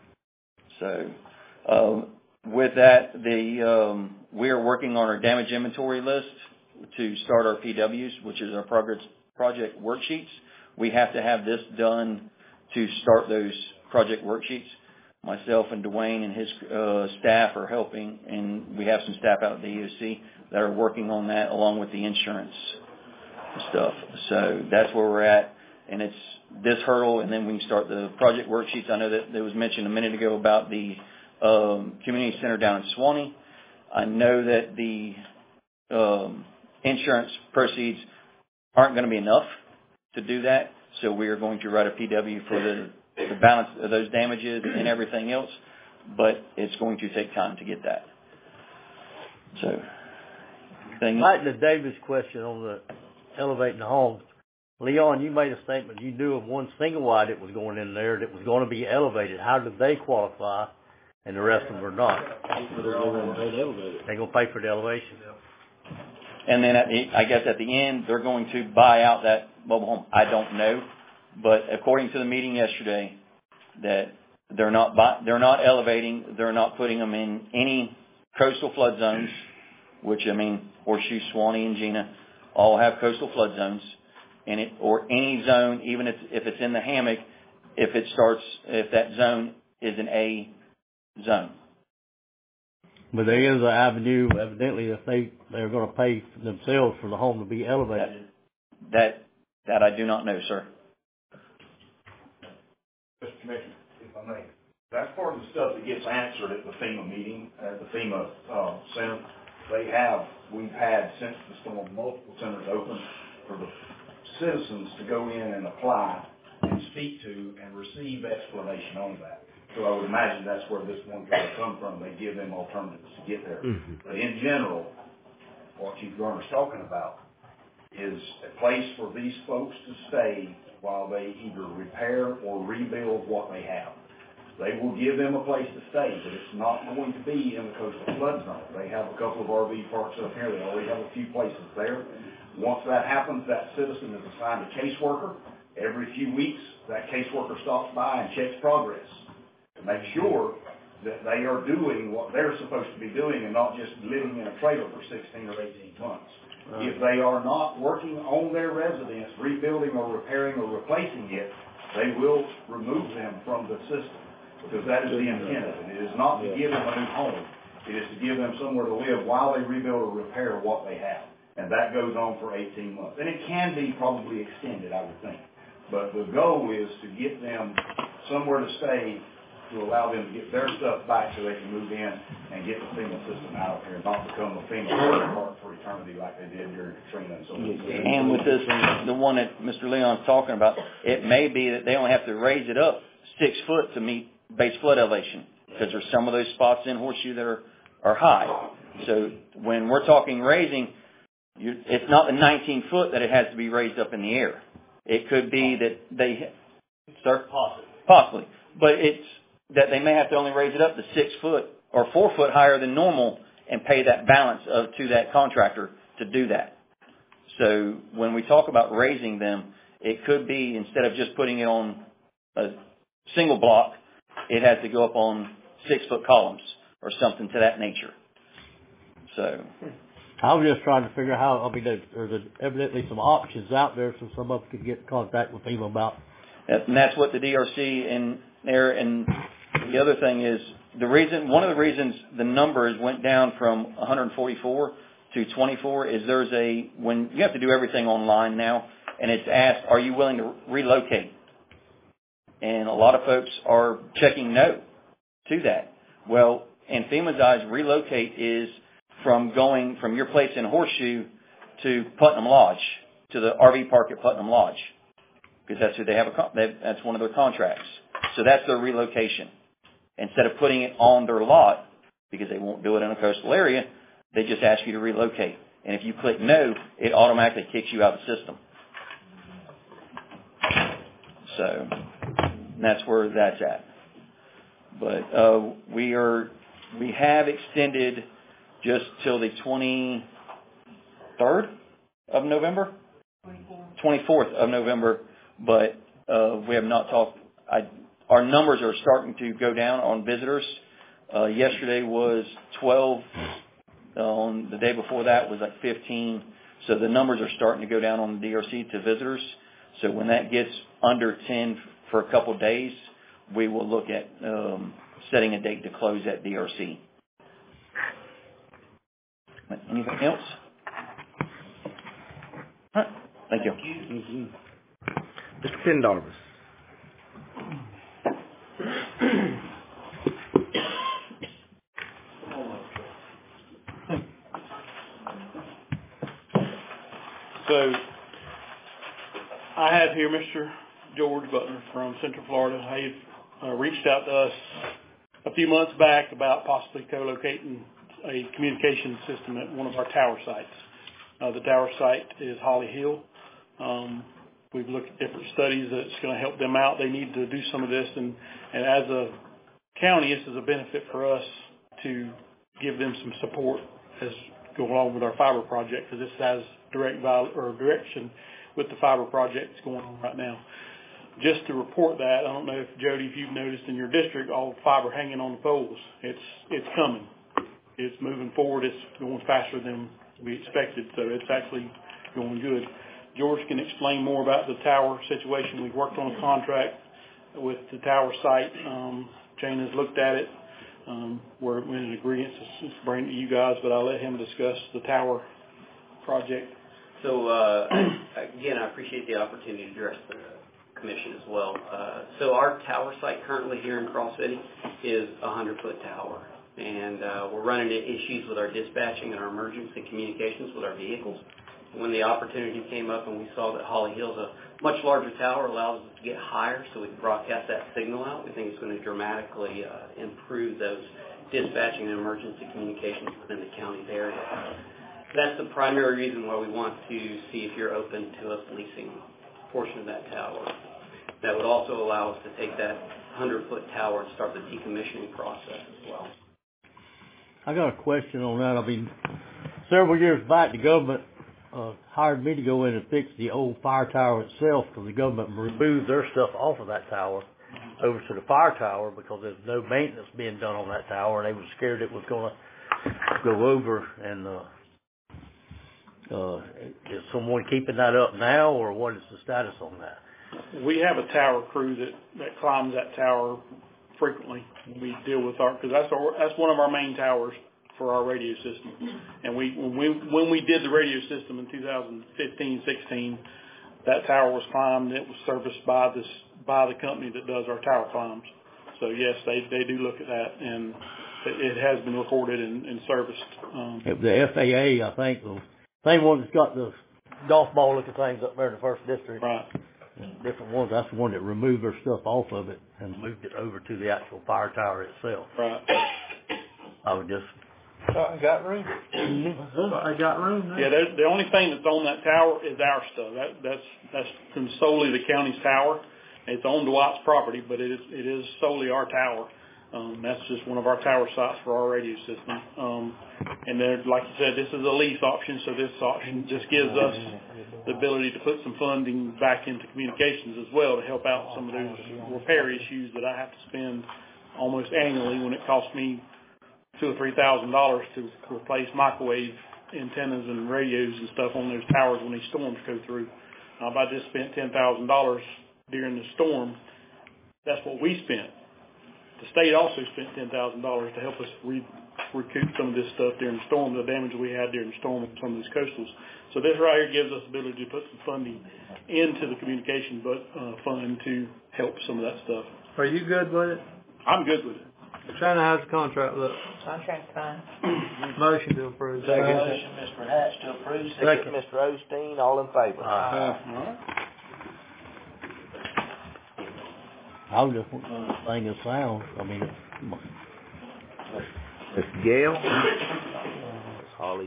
So, with that, we are working on our damage inventory list to start our PWs, which is our project worksheets. We have to have this done to start those project worksheets. Myself and Dwayne and his staff are helping, and we have some staff out at the EOC that are working on that along with the insurance stuff. So that's where we're at, and it's this hurdle, and then we can start the project worksheets. I know that there was mentioned a minute ago about the community center down in Suwanee. I know that the insurance proceeds aren't going to be enough to do that, so we are going to write a PW for the balance of those damages and everything else, but it's going to take time to get that. So, Back to David's question on the elevating the homes. Leon, you made a statement. You knew of one single wide that was going in there that was going to be elevated. How did they qualify, and the rest of them are not? They're going to pay for the elevation. And then I guess at the end, they're going to buy out that mobile home. I don't know. But according to the meeting yesterday, that They're not elevating. They're not putting them in any coastal flood zones, which, I mean, Horseshoe, Suwannee, and Jena all have coastal flood zones in it, or any zone, even if it's in the hammock, if that zone is an A zone. But there is an avenue, evidently, if they're going to pay themselves for the home to be elevated. That I do not know, sir. Mr. Commissioner, if I may, that's part of the stuff that gets answered at the FEMA meeting, at the FEMA center. We've had, since the storm, multiple centers open for the citizens to go in and apply and speak to and receive explanation on that. So I would imagine that's where this one guy come from. They give them alternatives to get there. Mm-hmm. But in general, what Chief Garner's talking about is a place for these folks to stay while they either repair or rebuild what they have. They will give them a place to stay, but it's not going to be in the coastal flood zone. They have a couple of RV parks up here. They already have a few places there. Once that happens, that citizen is assigned a caseworker. Every few weeks, that caseworker stops by and checks progress to make sure that they are doing what they're supposed to be doing and not just living in a trailer for 16 or 18 months. Right. If they are not working on their residence, rebuilding or repairing or replacing it, they will remove them from the system, because that is the intent of it. It is not to give them a new home. It is to give them somewhere to live while they rebuild or repair what they have. And that goes on for 18 months. And it can be probably extended, I would think. But the goal is to get them somewhere to stay, to allow them to get their stuff back so they can move in and get the FEMA system out here and not become a FEMA park for eternity like they did during Katrina and so on. And with this, the one that Mr. Leon's talking about, it may be that they only have to raise it up 6 foot to meet base flood elevation, because there's some of those spots in Horseshoe that are high. So when we're talking raising, it's not the 19 foot that it has to be raised up in the air. It could be that they start possibly, but it's that they may have to only raise it up to 6 foot or 4 foot higher than normal and pay that balance to that contractor to do that. So when we talk about raising them, it could be, instead of just putting it on a single block, it has to go up on 6 foot columns or something to that nature. So I was just trying to figure out how, I mean, there's evidently some options out there so some of us could get in contact with them about. And that's what the DRC in there. And the other thing is, one of the reasons the numbers went down from 144 to 24 is when you have to do everything online now, and it's asked, are you willing to relocate? And a lot of folks are checking no to that. Well, in FEMA's eyes, relocate is from going from your place in Horseshoe to Putnam Lodge, to the RV park at Putnam Lodge, because that's who they have. That's one of their contracts. So that's their relocation. Instead of putting it on their lot, because they won't do it in a coastal area, they just ask you to relocate. And if you click no, it automatically kicks you out of the system. So that's where that's at. But we have extended just till the 23rd of November, 24th of November, but we have not talked. Our numbers are starting to go down on visitors. Yesterday was 12. On the day before that was like 15. So the numbers are starting to go down on the DRC to visitors. So when that gets under 10 for a couple of days, we will look at setting a date to close at DRC. Anything else? All right. Thank you. Mm-hmm. Mr. Pendarvis. So I have here Mr. George Butler from Central Florida. He reached out to us a few months back about possibly co-locating a communication system at one of our tower sites. The tower site is Holly Hill. We've looked at different studies that's going to help them out. They need to do some of this, and as a county, this is a benefit for us to give them some support as go along with our fiber project, because this has direction with the fiber project that's going on right now. just to report that, I don't know if Jody, if you've noticed in your district, all the fiber hanging on the poles. It's coming. It's moving forward. It's going faster than we expected, so it's actually going good. George can explain more about the tower situation. We've worked on a contract with the tower site. Jane has looked at it. We're in agreement to bring it to you guys, but I'll let him discuss the tower project. So, again, I appreciate the opportunity to address the commission as well. So our tower site currently here in Cross City is a 100-foot tower. And we're running into issues with our dispatching and our emergency communications with our vehicles. When the opportunity came up and we saw that Holly Hills, a much larger tower, allows us to get higher so we can broadcast that signal out, we think it's going to dramatically improve those dispatching and emergency communications within the county area. That's the primary reason why we want to see if you're open to us leasing a portion of that tower. That would also allow us to take that 100-foot tower and start the decommissioning process as well. I got a question on that. I mean, several years back, the government hired me to go in and fix the old fire tower itself because the government removed their stuff off of that tower over to the fire tower because there's no maintenance being done on that tower, and they were scared it was going to go over. And is someone keeping that up now, or what is the status on that? We have a tower crew that climbs that tower frequently. We deal with because that's one of our main towers for our radio system. And when we did the radio system in 2015-16, that tower was climbed. It was serviced by the company that does our tower climbs. So yes, they do look at that, and it has been recorded and serviced. The FAA, I think, the same one that's got the golf ball looking things up there in the first district. Right. Different ones. That's the one that removed their stuff off of it and moved it over to the actual fire tower itself. Right. I would just. I got room. I got room. Yeah, the only thing that's on that tower is our stuff. That's solely the county's tower. It's on Dwight's property, but it is solely our tower. That's just one of our tower sites for our radio system. And then, like you said, this is a lease option, so this option just gives us the ability to put some funding back into communications as well to help out some of those repair issues that I have to spend almost annually when it costs me $2,000 or $3,000 to replace microwave antennas and radios and stuff on those towers when these storms go through. If I just spent $10,000 during the storm, that's what we spent. The state also spent $10,000 to help us recoup some of this stuff during the storm, the damage we had during the storm on some of these coastals. So this right here gives us the ability to put some funding into the communication fund to help some of that stuff. Are you good with it? I'm good with it. Shannon, how's the contract look? Contract's fine. Motion to approve. Second. Motion, Mr. Hatch to approve. Second, Mr. Osteen. All in favor? Aye. I was just saying the sound. I mean, Mr. Gale. Miss Holly.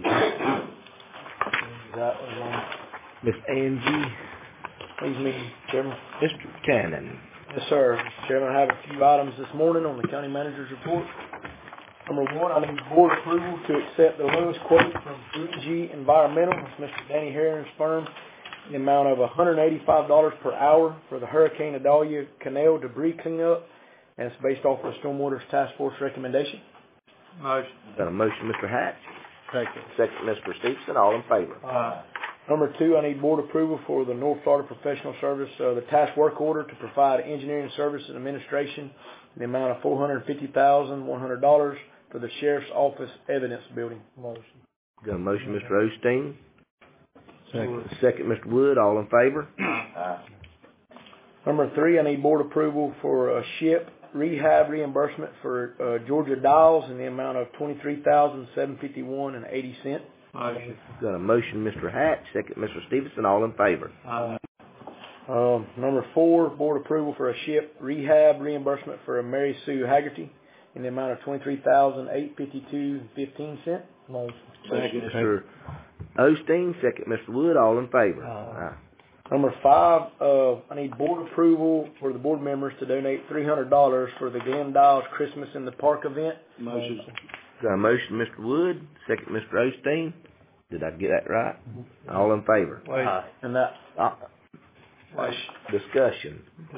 Miss Angie. Please meet me, Chairman. Mr. Cannon. Yes, sir. Mr. Chairman, I have a few items this morning on the county manager's report. Number one, I need board approval to accept the lowest quote from 3G Environmental, Mr. Danny Herring's firm, in the amount of $185 per hour for the Hurricane Idalia Canal debris cleanup, and it's based off of the Stormwater Task Force recommendation. Motion. Got a motion, Mr. Hatch. Second. Second, Mr. Stevenson. All in favor? Aye. Number two, I need board approval for the North Florida Professional Service, the task work order to provide engineering service and administration in the amount of $450,100 for the Sheriff's Office Evidence Building. Motion. Got a motion, Mr. Osteen. Second, Mr. Wood. All in favor? Aye. Number three, I need board approval for a SHIP rehab reimbursement for Georgia Dials in the amount of $23,751.80. Motion. Got a motion, Mr. Hatch. Second, Mr. Stevenson. All in favor? Aye. Number four, board approval for a SHIP rehab reimbursement for a Mary Sue Haggerty in the amount of $23,852.15. Motion. Second, Mr. Osteen. Second, Mr. Wood. All in favor? Aye. Number five, I need board approval for the board members to donate $300 for the Glenn Dials Christmas in the Park event. Motion. Got a motion, Mr. Wood. Second, Mr. Osteen. Did I get that right? All in favor? Wait. And that Discussion.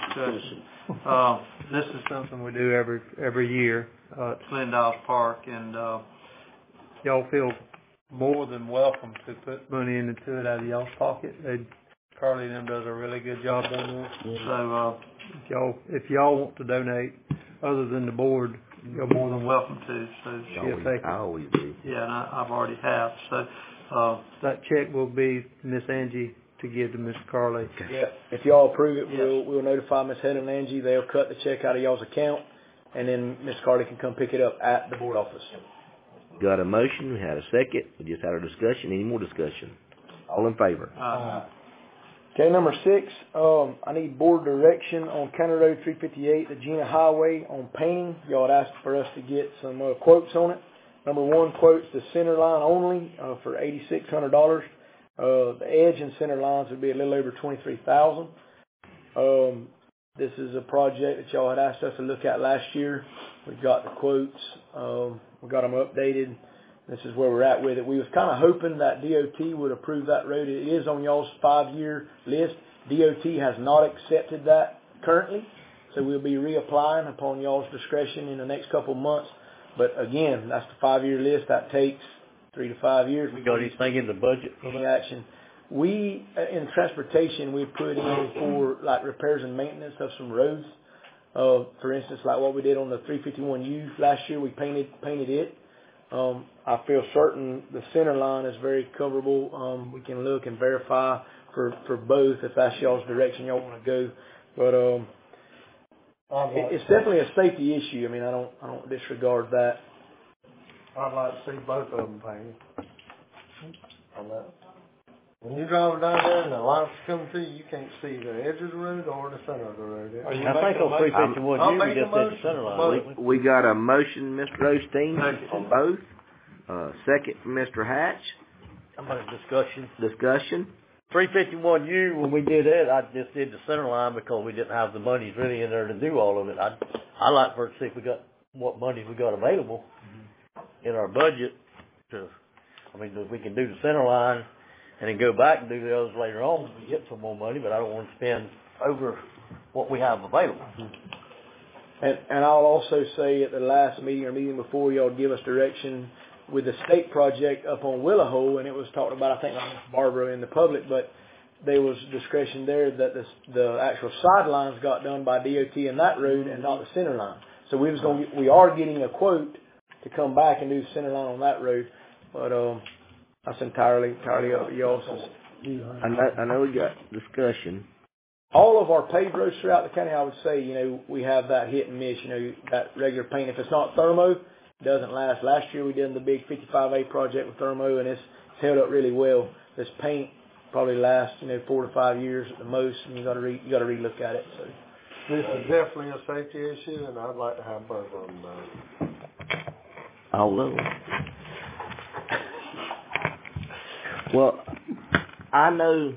This is something we do every year, at Glendiles Park, and, y'all feel more than welcome to put money into it out of y'all's pocket. Carly and them does a really good job down there. So, if y'all want to donate, other than the board, you're more than welcome to. So she'll take it. I always do. Yeah, and I've already have. So, that check will be Miss Angie to give to Miss Carly. Yeah, if y'all approve it, we'll notify Miss Helen and Angie. They'll cut the check out of y'all's account, and then Miss Carly can come pick it up at the board office. Got a motion, we had a second, we just had our discussion. Any more discussion? All in favor? Okay, number 6, I need board direction on County Road 358, the Gina Highway, on painting. Y'all had asked for us to get some quotes on it. Number 1 quotes the center line only for $8,600. The edge and center lines would be a little over $23,000. This is a project that y'all had asked us to look at last year. We got the quotes. We got them updated. This is where we're at with it. We was kind of hoping that DOT would approve that road. It is on y'all's 5-year list. DOT has not accepted that currently, so we'll be reapplying upon y'all's discretion in the next couple of months. But again, that's the 5-year list. That takes 3 to 5 years. We got anything in the budget for any action? We, in transportation, we put in for like repairs and maintenance of some roads. For instance, like what we did on the 351U last year, we painted it. I feel certain the center line is very coverable. We can look and verify for both if that's y'all's direction y'all want to go. But it's definitely a safety issue. I mean, I don't disregard that. I'd like to see both of them painted. When you drive down there and the lights come through, you can't see the edge of the road or the center of the road. I think on 351 we just did the center line. We got a motion, Mr. Osteen, on both. Second from Mr. Hatch. I'm about discussion. 351U, when we did that, I just did the center line because we didn't have the monies really in there to do all of it. I like for to see if we got what money we got available in our budget. If we can do the center line and then go back and do the others later on, we get some more money. But I don't want to spend over what we have available. And I'll also say at the last meeting or meeting before, y'all give us direction with the state project up on Willow, and it was talked about, I think, like Barbara in the public, but there was discretion there that the actual sidelines got done by DOT in that road and not the center line. So we are getting a quote to come back and do the center line on that road, but that's entirely up to y'all. I know we got discussion. All of our paved roads throughout the county, I would say, we have that hit and miss, that regular paint. If it's not thermo, it doesn't last. Last year we did the big 55A project with thermo, and it's held up really well. This paint probably lasts, 4 to 5 years at the most, and you got to relook at it. So this is definitely a safety issue, and I'd like to have both of them done. All of them. Well, I know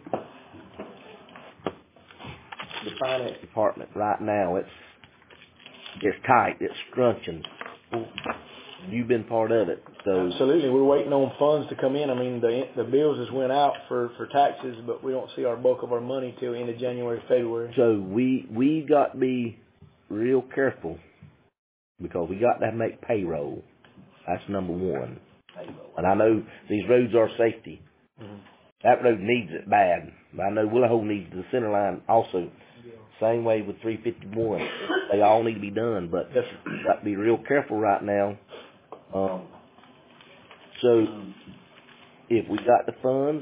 the finance department right now, it's tight, it's scrunching. You've been part of it, so absolutely. We're waiting on funds to come in. I mean, the bills has went out for taxes, but we don't see our bulk of our money till end of January, February. So we got to be real careful because we got to make payroll. That's number one. And I know these roads are safety. Mm-hmm. That road needs it bad. I know Willow needs the center line also. Same way with 351. They all need to be done, but got to be real careful right now. So if we got the funds,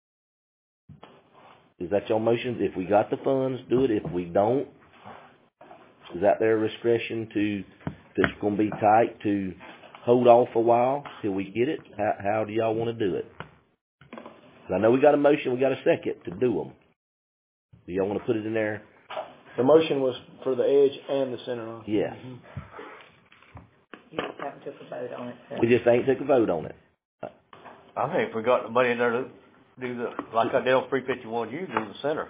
is that your motion? If we got the funds, do it. If we don't, is that their discretion to, if it's going to be tight, to hold off a while till we get it? How do y'all want to do it? I know we got a motion, we got a second to do them. Do y'all want to put it in there? The motion was for the edge and the center line. Yeah. You just haven't took a vote on it. So. We just ain't took a vote on it. I think if we got the money in there to do like I did on 351, you do the center.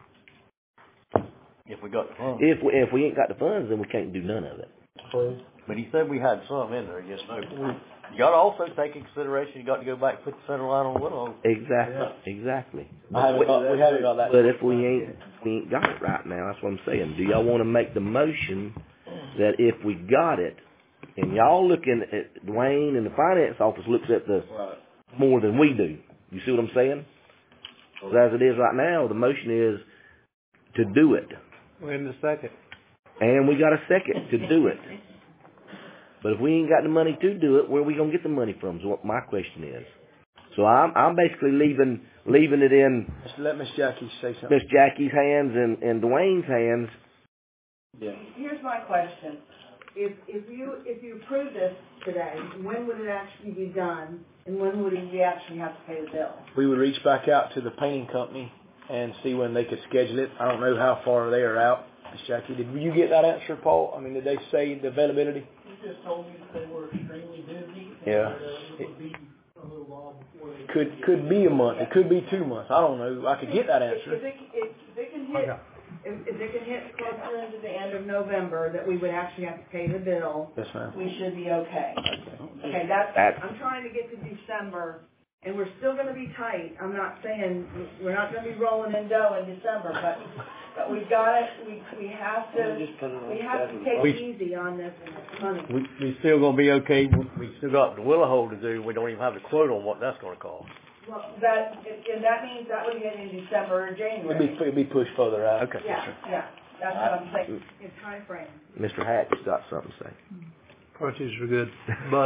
If we got the funds. If we ain't got the funds, then we can't do none of it. But he said we had some in there, yes, no. You gotta also take in consideration, you got to go back and put the center line on Willow. Exactly. We haven't got that. But if we ain't got it right now, that's what I'm saying. Do y'all want to make the motion that if we got it, and y'all looking at Dwayne and the finance office looks at the more than we do. You see what I'm saying? So as it is right now, the motion is to do it. We're in the second. And we got a second to do it. But if we ain't got the money to do it, where are we gonna get the money from? Is what my question is. So I'm basically leaving it in. Just let Miss Jackie say something. Miss Jackie's hands and Dwayne's hands. Yeah. Here's my question. If you approve this today, when would it actually be done, and when would we actually have to pay the bill? We would reach back out to the painting company and see when they could schedule it. I don't know how far they are out. Miss Jackie, did you get that answer, Paul? I mean, did they say the availability? They just told me that they were extremely busy. Yeah. It would be a little while before they Could be a month. It could be 2 months. I don't know. I could get that answer. If they can hit closer into the end of November that we would actually have to pay the bill, Yes, ma'am. we should be okay. Okay, I'm trying to get to December, and we're still going to be tight. I'm not saying we're not going to be rolling in dough in December, but we've got it. We have to take it easy on this money. We still gonna be okay. We still got the Willow Hole to do. We don't even have the quote on what that's gonna cost. Well, that means that would get in December or January. It'd be pushed further out. Okay. Yeah, that's what I'm saying. In time frame. Mr. Hatch got something to say. Prices are good. But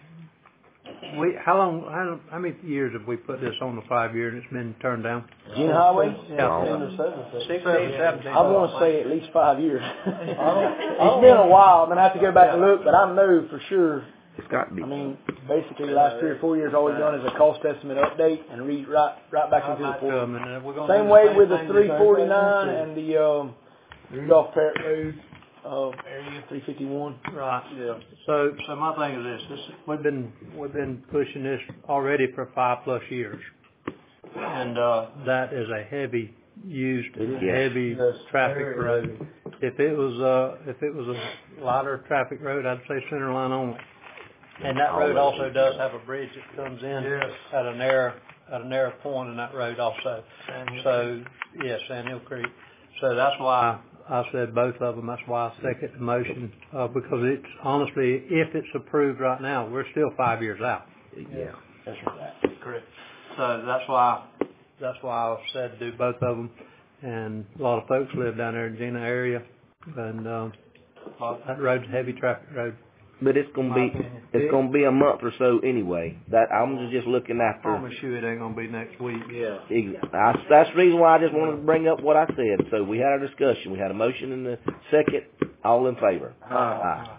how many years have we put this on the 5 year and it's been turned down? Gina Highway? Yeah. 16, 17. I want to say at least 5 years. It's been a while. I'm going to have to go back and look, but I know for sure. It's got to be. I mean, basically the last 3 or 4 years all we've done is a cost estimate update and read right back into the report. Same way with the 349 and the Rudolph Parrott Road area 351. Right. Yeah. So my thing is this: we've been pushing this already for 5+ years, and that is a heavy used, heavy traffic road. If it was a lighter traffic road, I'd say center line only. And that road also does have a bridge that comes in at a narrow point in that road also. Sand Hill Creek. So that's why I said both of them. That's why I second the motion, because it's honestly, if it's approved right now, we're still 5 years out. Yeah. That's right. Correct. So that's why I said do both of them. And a lot of folks live down there in Gina area, and that road's a heavy traffic road. But it's gonna be a month or so anyway. That I'm just looking after. I promise you it ain't gonna be next week. Yeah. That's the reason why I just wanted to bring up what I said. So we had our discussion. We had a motion in the second. All in favor? Aye.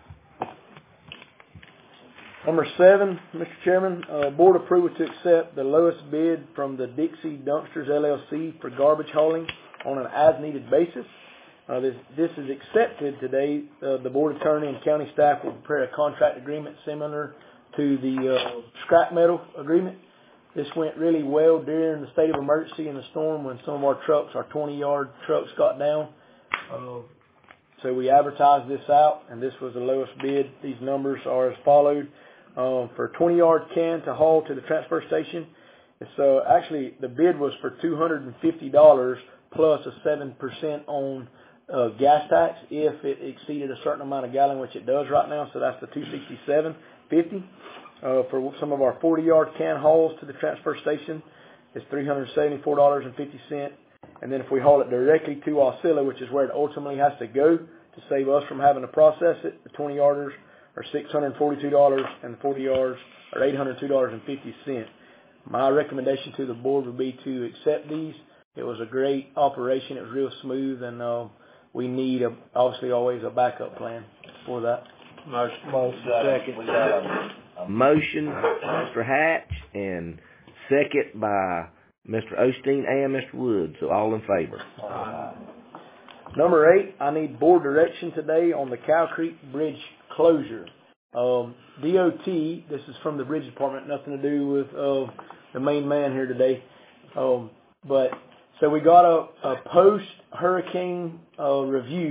Number 7, Mr. Chairman, board approval to accept the lowest bid from the Dixie Dumpsters LLC for garbage hauling on an as-needed basis. This is accepted today. The board attorney and county staff will prepare a contract agreement similar to the scrap metal agreement. This went really well during the state of emergency in the storm when some of our trucks, our 20-yard trucks, got down. So we advertised this out, and this was the lowest bid. These numbers are as followed. For a 20-yard can to haul to the transfer station, it's actually the bid was for $250 plus a 7% on gas tax if it exceeded a certain amount of gallon, which it does right now. So that's the $267.50. For some of our 40-yard can hauls to the transfer station, it's $374.50. And then if we haul it directly to Osceola, which is where it ultimately has to go to save us from having to process it, the 20-yarders are $642, and the 40-yards are $802.50. My recommendation to the board would be to accept these. It was a great operation. It was real smooth, and we need, obviously, always a backup plan for that. Motion. Second. We got a motion, Mr. Hatch, and second by Mr. Osteen and Mr. Wood. So all in favor? Number 8, I need board direction today on the Cow Creek Bridge closure. DOT, this is from the Bridge Department, nothing to do with the main man here today. But so we got a post-hurricane review,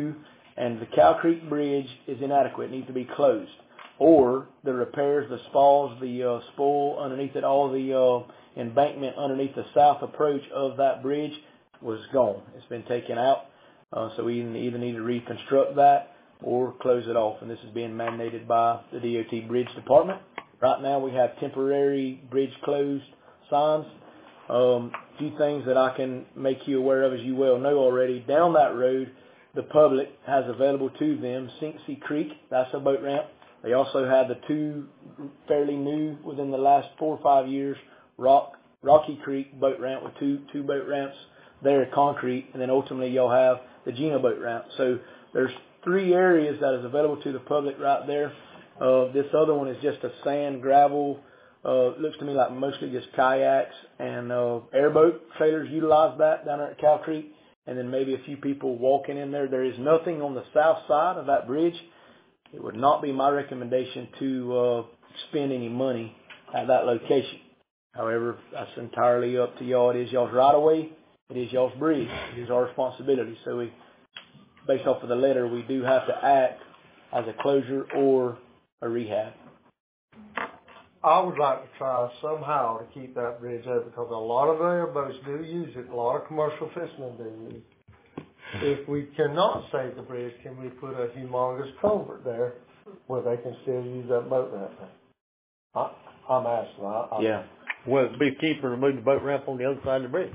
and the Cow Creek Bridge is inadequate, it needs to be closed. Or the repairs, the spalls, the spoil underneath it, all the embankment underneath the south approach of that bridge was gone. It's been taken out. So we either need to reconstruct that or close it off. And this is being mandated by the DOT Bridge Department. Right now we have temporary bridge closed signs. Few things that I can make you aware of, as you well know already. Down that road, the public has available to them Sinksy Creek, that's a boat ramp. They also have the two fairly new, within the last 4 or 5 years, Rocky Creek boat ramp with two boat ramps there, concrete, and then ultimately you'll have the Gina boat ramp. So there's 3 areas that is available to the public right there. This other one is just a sand, gravel, looks to me like mostly just kayaks and airboat trailers utilize that down there at Cow Creek, and then maybe a few people walking in there. There is nothing on the south side of that bridge. It would not be my recommendation to spend any money at that location. However, that's entirely up to y'all. It is y'all's right of way. It is y'all's bridge. It is our responsibility. So we, based off of the letter, we do have to act as a closure or a rehab. I would like to try somehow to keep that bridge open because a lot of airboats do use it. A lot of commercial fishermen do use it. If we cannot save the bridge, can we put a humongous culvert there where they can still use that boat ramp? I'm asking. Yeah. Well, it'd be cheaper to move the boat ramp on the other side of the bridge.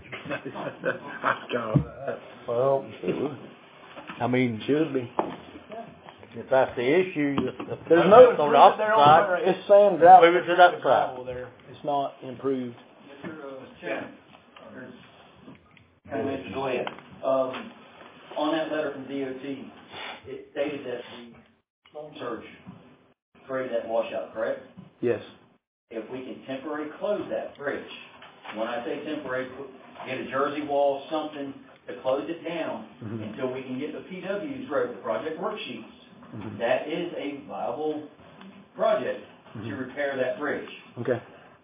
Well, I mean, should be. If that's the issue, there's no on the opposite side. It's sand, gravel. Move it to that side. There. It's not improved. Mr. Chairman, Mr. Glenn, on that letter from DOT, it stated that the storm surge created that washout, correct? Yes. If we can temporarily close that bridge, when I say temporary, get a jersey wall, something to close it down until we can get the PW's road, the project worksheets. That is a viable project to repair that bridge. Okay.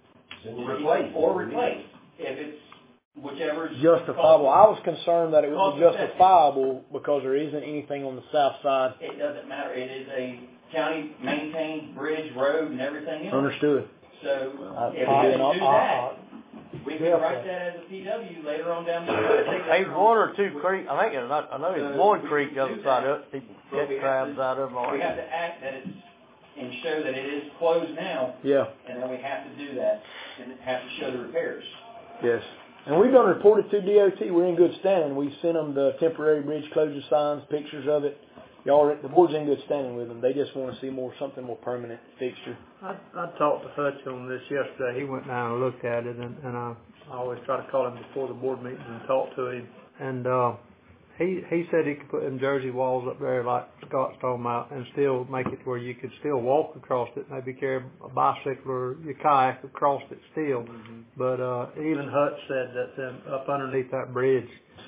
Replace. If it's whichever is justifiable. I was concerned that it would be justifiable because there isn't anything on the south side. It doesn't matter. It is a county maintained bridge, road, and everything else. Understood. So if we can do that, we can write that as a PW later on down the road. Hey, 1 or 2 creek. I think I know it's one creek the other side of it. People catch crabs out of them. We have to act that it's and show that it is closed now. Yeah. And then we have to do that and have to show the repairs. Yes. And we've done reported to DOT. We're in good standing. We've sent them the temporary bridge closure signs, pictures of it. The board's in good standing with them. They just want to see something more permanent fixture. I talked to Hutch on this yesterday. He went down and looked at it, and I always try to call him before the board meetings and talk to him. And he said he could put them Jersey walls up there like Scott's talking about and still make it where you could still walk across it, maybe carry a bicycle or your kayak across it still. But even Hutch said that up underneath that bridge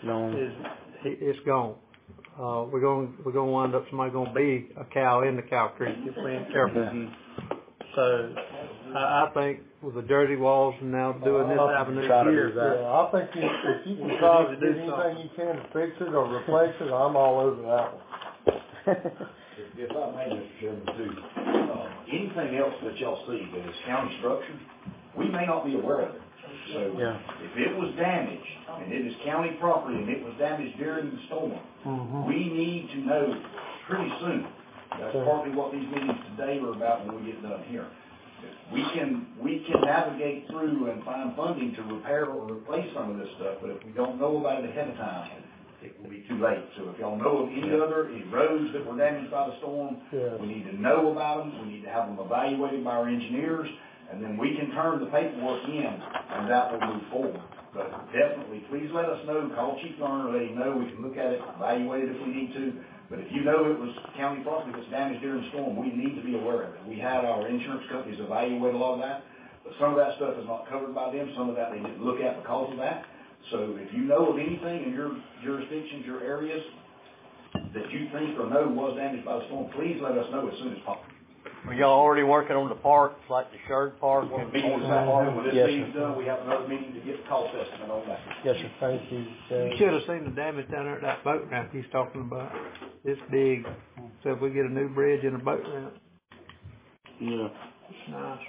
it's gone. We're going to wind up somebody going to be a cow in the Cow Creek if we ain't careful. So I think with the Jersey walls and now doing this avenue here, I think if you can try to do anything you can to fix it or replace it, I'm all over that one. If I may, Mr. Chairman, too, anything else that y'all see that is county structure, we may not be aware of it. So if it was damaged and it is county property and it was damaged during the storm, we need to know pretty soon. That's partly what these meetings today are about when we get done here. We can navigate through and find funding to repair or replace some of this stuff, but if we don't know about it ahead of time, it will be too late. So if y'all know of any roads that were damaged by the storm, we need to know about them. We need to have them evaluated by our engineers, and then we can turn the paperwork in, and that will move forward. But definitely, please let us know. Call Chief Garner, let him know. We can look at it, evaluate it if we need to. But if you know it was county property that's damaged during the storm, we need to be aware of it. We had our insurance companies evaluate a lot of that, but some of that stuff is not covered by them. Some of that they didn't look at because of that. So if you know of anything in your jurisdictions, your areas, that you think or know was damaged by the storm, please let us know as soon as possible. Are y'all already working on the parks, like the Sherd Park? When this meeting's done, we have another meeting to get the cost estimate on that. Yes, sir. Thank you. You should have seen the damage down there at that boat ramp he's talking about. it's big. So if we get a new bridge and a boat ramp, Yeah. it's nice.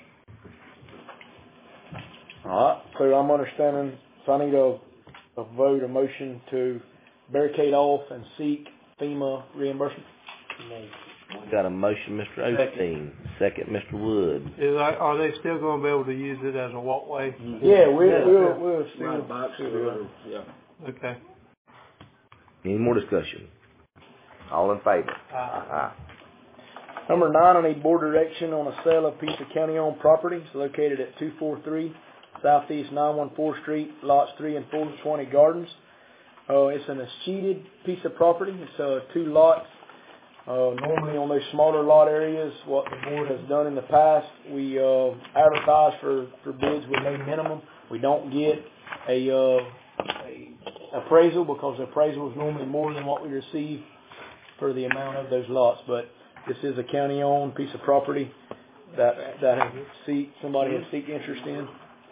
Alright, so I'm understanding, so I need a vote, a motion to barricade off and seek FEMA reimbursement. We got a motion, Mr. Osteen. Second, Mr. Wood. Are they still gonna be able to use it as a walkway? Yeah, we'll still. Ride bikes or whatever, yeah. Okay. Any more discussion? All in favor? Aye. Number 9, I need board direction on a sale of piece of county-owned property. It's located at 243 Southeast 914 Street, lots 3 and 4, 20 Gardens. It's an escheated piece of property. It's 2 lots. Normally on those smaller lot areas, what the board has done in the past, we advertise for bids with no minimum. We don't get a appraisal because the appraisal is normally more than what we receive for the amount of those lots. But this is a county-owned piece of property that somebody has seeked interest in.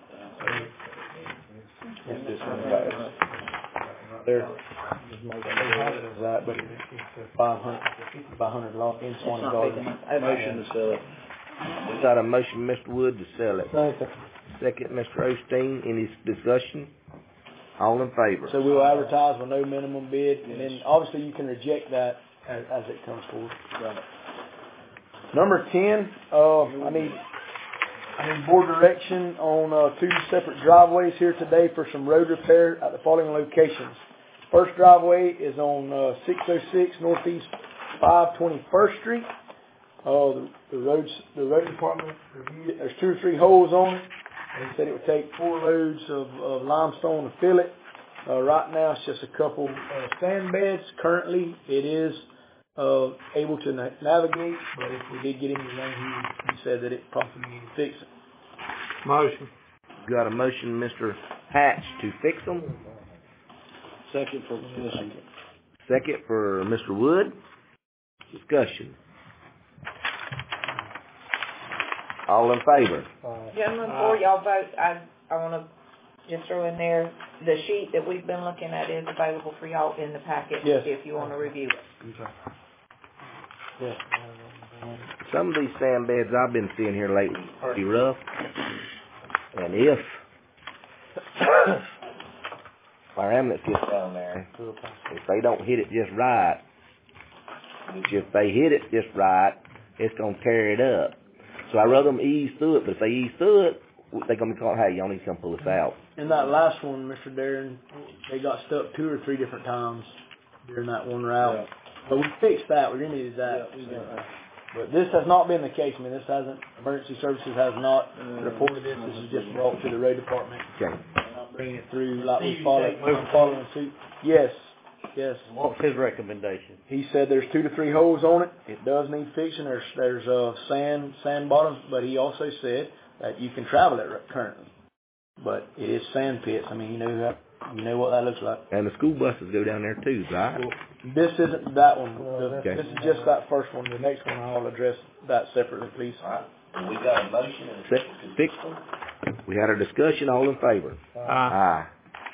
It's this one right there. That, but it's 500 lot in 20 Gardens. Motion to sell it. We got a motion, Mr. Wood, to sell it. Second, Mr. Osteen. Any discussion? All in favor? So we'll advertise with no minimum bid, and then obviously you can reject that as it comes forward. Right. Number 10, I need board direction on 2 separate driveways here today for some road repair at the following locations. First driveway is on 606 Northeast 521st Street. The road department reviewed it. There's 2 or 3 holes on it. And he said it would take 4 loads of limestone to fill it. Right now it's just a couple sand beds. Currently it is able to navigate, but if we did get any rain, he said that it possibly needed fixing. Motion. Got a motion, Mr. Hatch, to fix them. Second for discussion. Second for Mr. Wood. Discussion. All in favor? Gentlemen, before y'all vote, I want to just throw in there, the sheet that we've been looking at is available for y'all in the packet if you want to review it. Yeah. Some of these sand beds I've been seeing here lately are pretty rough. And if our remnants gets down there, if they don't hit it just right, if they hit it just right, it's going to tear it up. So I'd rather them ease through it, but if they ease through it, they're going to be called, hey, y'all need to come pull us out. In that last one, Mr. Darren, they got stuck 2 or 3 different times during that one route. Yeah. But we fixed that. We remedied that. Yeah. But this has not been the case. I mean, this hasn't, emergency services has not reported this. This is just brought to the road department. Okay. Not bringing it through like we're following suit. Yes. What's his recommendation? He said there's 2 to 3 holes on it. It does need fixing. There's sand bottoms, but he also said that you can travel it currently. But it is sand pits. I mean, you know what that looks like. And the school buses go down there too, right? Well, this isn't that one. This is just that first one. The next one I'll address that separately, please. All right. We got a motion and a second to fix them. We had a discussion. All in favor? Aye.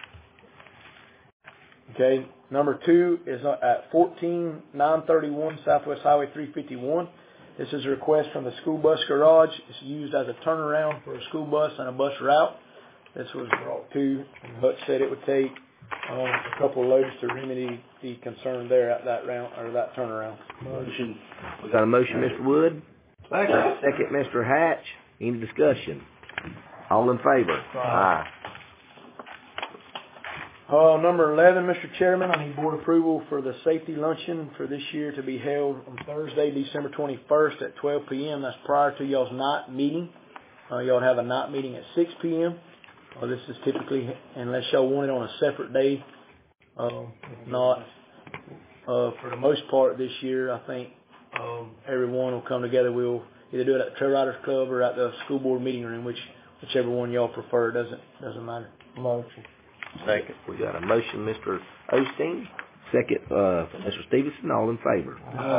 Okay. Number 2 is at 14931 Southwest Highway 351. This is a request from the school bus garage. It's used as a turnaround for a school bus and a bus route. This was brought to, but said it would take a couple of loads to remedy the concern there at that round or that turnaround. Motion. We got a motion, Mr. Wood. Second, Mr. Hatch. Any discussion? All in favor? Aye. Number 11, Mr. Chairman, I need board approval for the safety luncheon for this year to be held on Thursday, December 21st at 12 p.m. That's prior to y'all's night meeting. Y'all have a night meeting at 6 p.m. This is typically, unless y'all want it on a separate day, not. For the most part this year, I think everyone will come together. We'll either do it at the Trail Riders Club or at the school board meeting room, whichever one y'all prefer. Doesn't matter. Motion. Second. We got a motion, Mr. Osteen. Second, Mr. Stevenson. All in favor?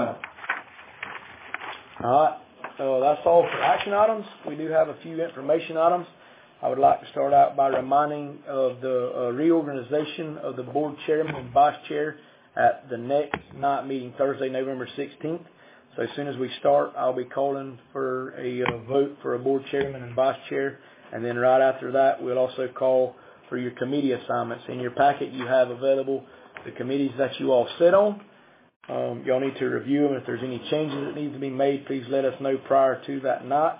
All right. That's all for action items. We do have a few information items. I would like to start out by reminding of the reorganization of the board chairman and vice chair at the next night meeting, Thursday, November 16th. So as soon as we start, I'll be calling for a vote for a board chairman and vice chair. And then right after that, we'll also call for your committee assignments. In your packet, you have available the committees that you all sit on. Y'all need to review them. If there's any changes that need to be made, please let us know prior to that night.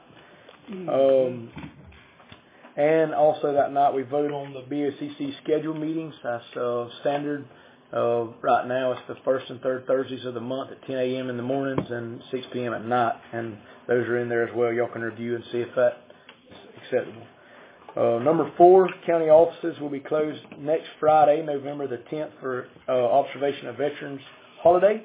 And also that night, we vote on the BOCC schedule meetings. That's standard. Right now, it's the first and third Thursdays of the month at 10 a.m. in the mornings and 6 p.m. at night. And those are in there as well. Y'all can review and see if that's acceptable. Number 4, county offices will be closed next Friday, November the 10th, for observation of Veterans Holiday.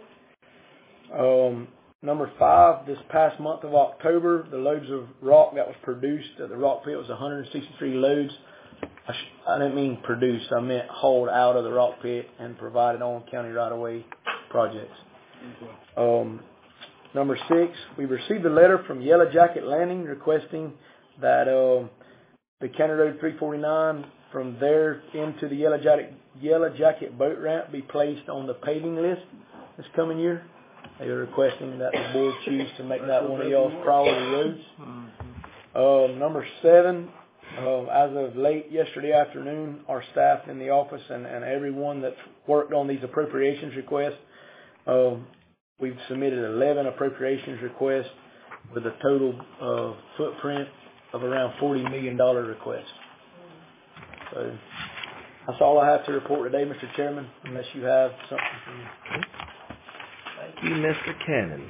Number 5, this past month of October, the loads of rock that was produced at the rock pit was 163 loads. I didn't mean produced, I meant hauled out of the rock pit and provided on county right-of-way projects. Number 6, we received a letter from Yellow Jacket Landing requesting that the County Road 349 from there into the Yellow Jacket boat ramp be placed on the paving list this coming year. They are requesting that the board choose to make that one of y'all's priority roads. Number 7, as of late yesterday afternoon, our staff in the office and everyone that's worked on these appropriations requests, we've submitted 11 appropriations requests with a total footprint of around $40 million request. So that's all I have to report today, Mr. Chairman, unless you have something for me. Thank you, Mr. Cannon.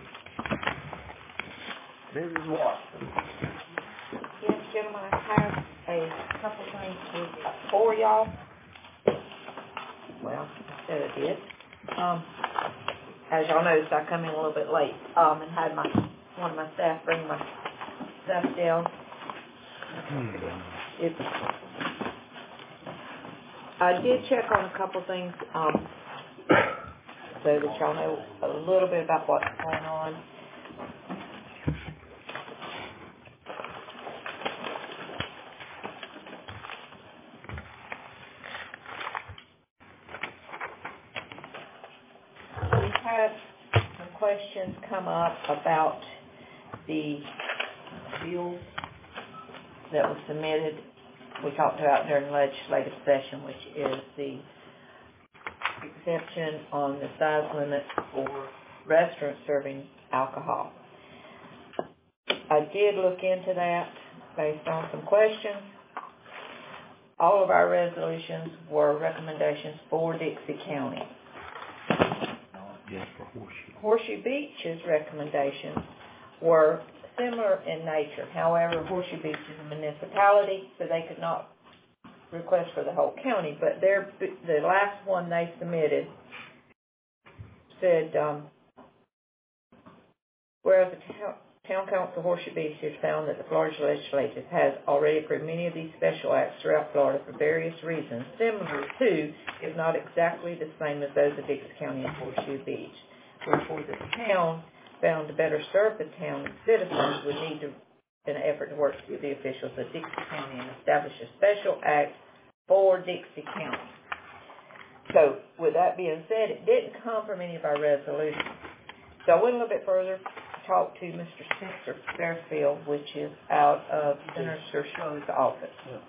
Mrs. Watson. Yes, gentlemen, I have a couple things for y'all. Well, I said I did. As y'all noticed, I come in a little bit late and had one of my staff bring my stuff down. I did check on a couple things so that y'all know a little bit about what's going on. We've had some questions come up about the bill that was submitted, we talked about during legislative session, which is the exemption on the size limit for restaurants serving alcohol. I did look into that based on some questions. All of our resolutions were recommendations for Dixie County. Yes, for Horseshoe. Horseshoe Beach's recommendations were similar in nature. However, Horseshoe Beach is a municipality, so they could not request for the whole county. But the last one they submitted said, whereas the Town Council of Horseshoe Beach has found that the Florida Legislature has already approved many of these special acts throughout Florida for various reasons, similar to, if not exactly the same as those of Dixie County and Horseshoe Beach. Therefore, the town found to better serve the town and citizens would need to, in an effort to work with the officials of Dixie County and establish a special act for Dixie County. So, with that being said, it didn't come from any of our resolutions. So I went a little bit further, talked to Mr. Spencer Fairfield, which is out of Senator Show's office.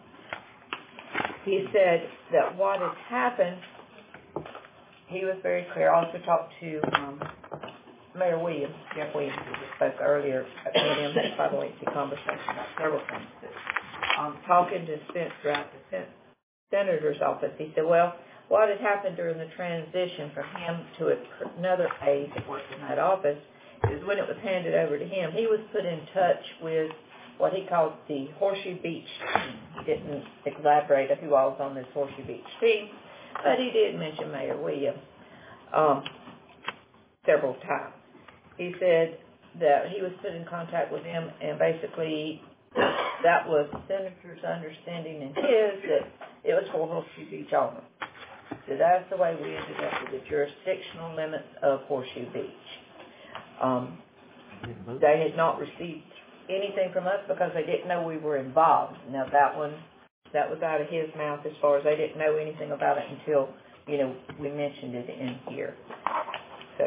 He said that what has happened, he was very clear. I also talked to Mayor Williams, Jeff Williams, who spoke earlier at the meeting, had quite a lengthy conversation about several things. Talking to Spencer at the Senator's office, he said, well, what had happened during the transition from him to another aide that worked in that office is when it was handed over to him, he was put in touch with what he called the Horseshoe Beach team. He didn't elaborate on who all was on this Horseshoe Beach team, but he did mention Mayor Williams several times. He said that he was put in contact with him, and basically that was the Senator's understanding and his that it was for Horseshoe Beach only. So that's the way we ended up with the jurisdictional limits of Horseshoe Beach. They had not received anything from us because they didn't know we were involved. Now that was out of his mouth as far as they didn't know anything about it until we mentioned it in here. So,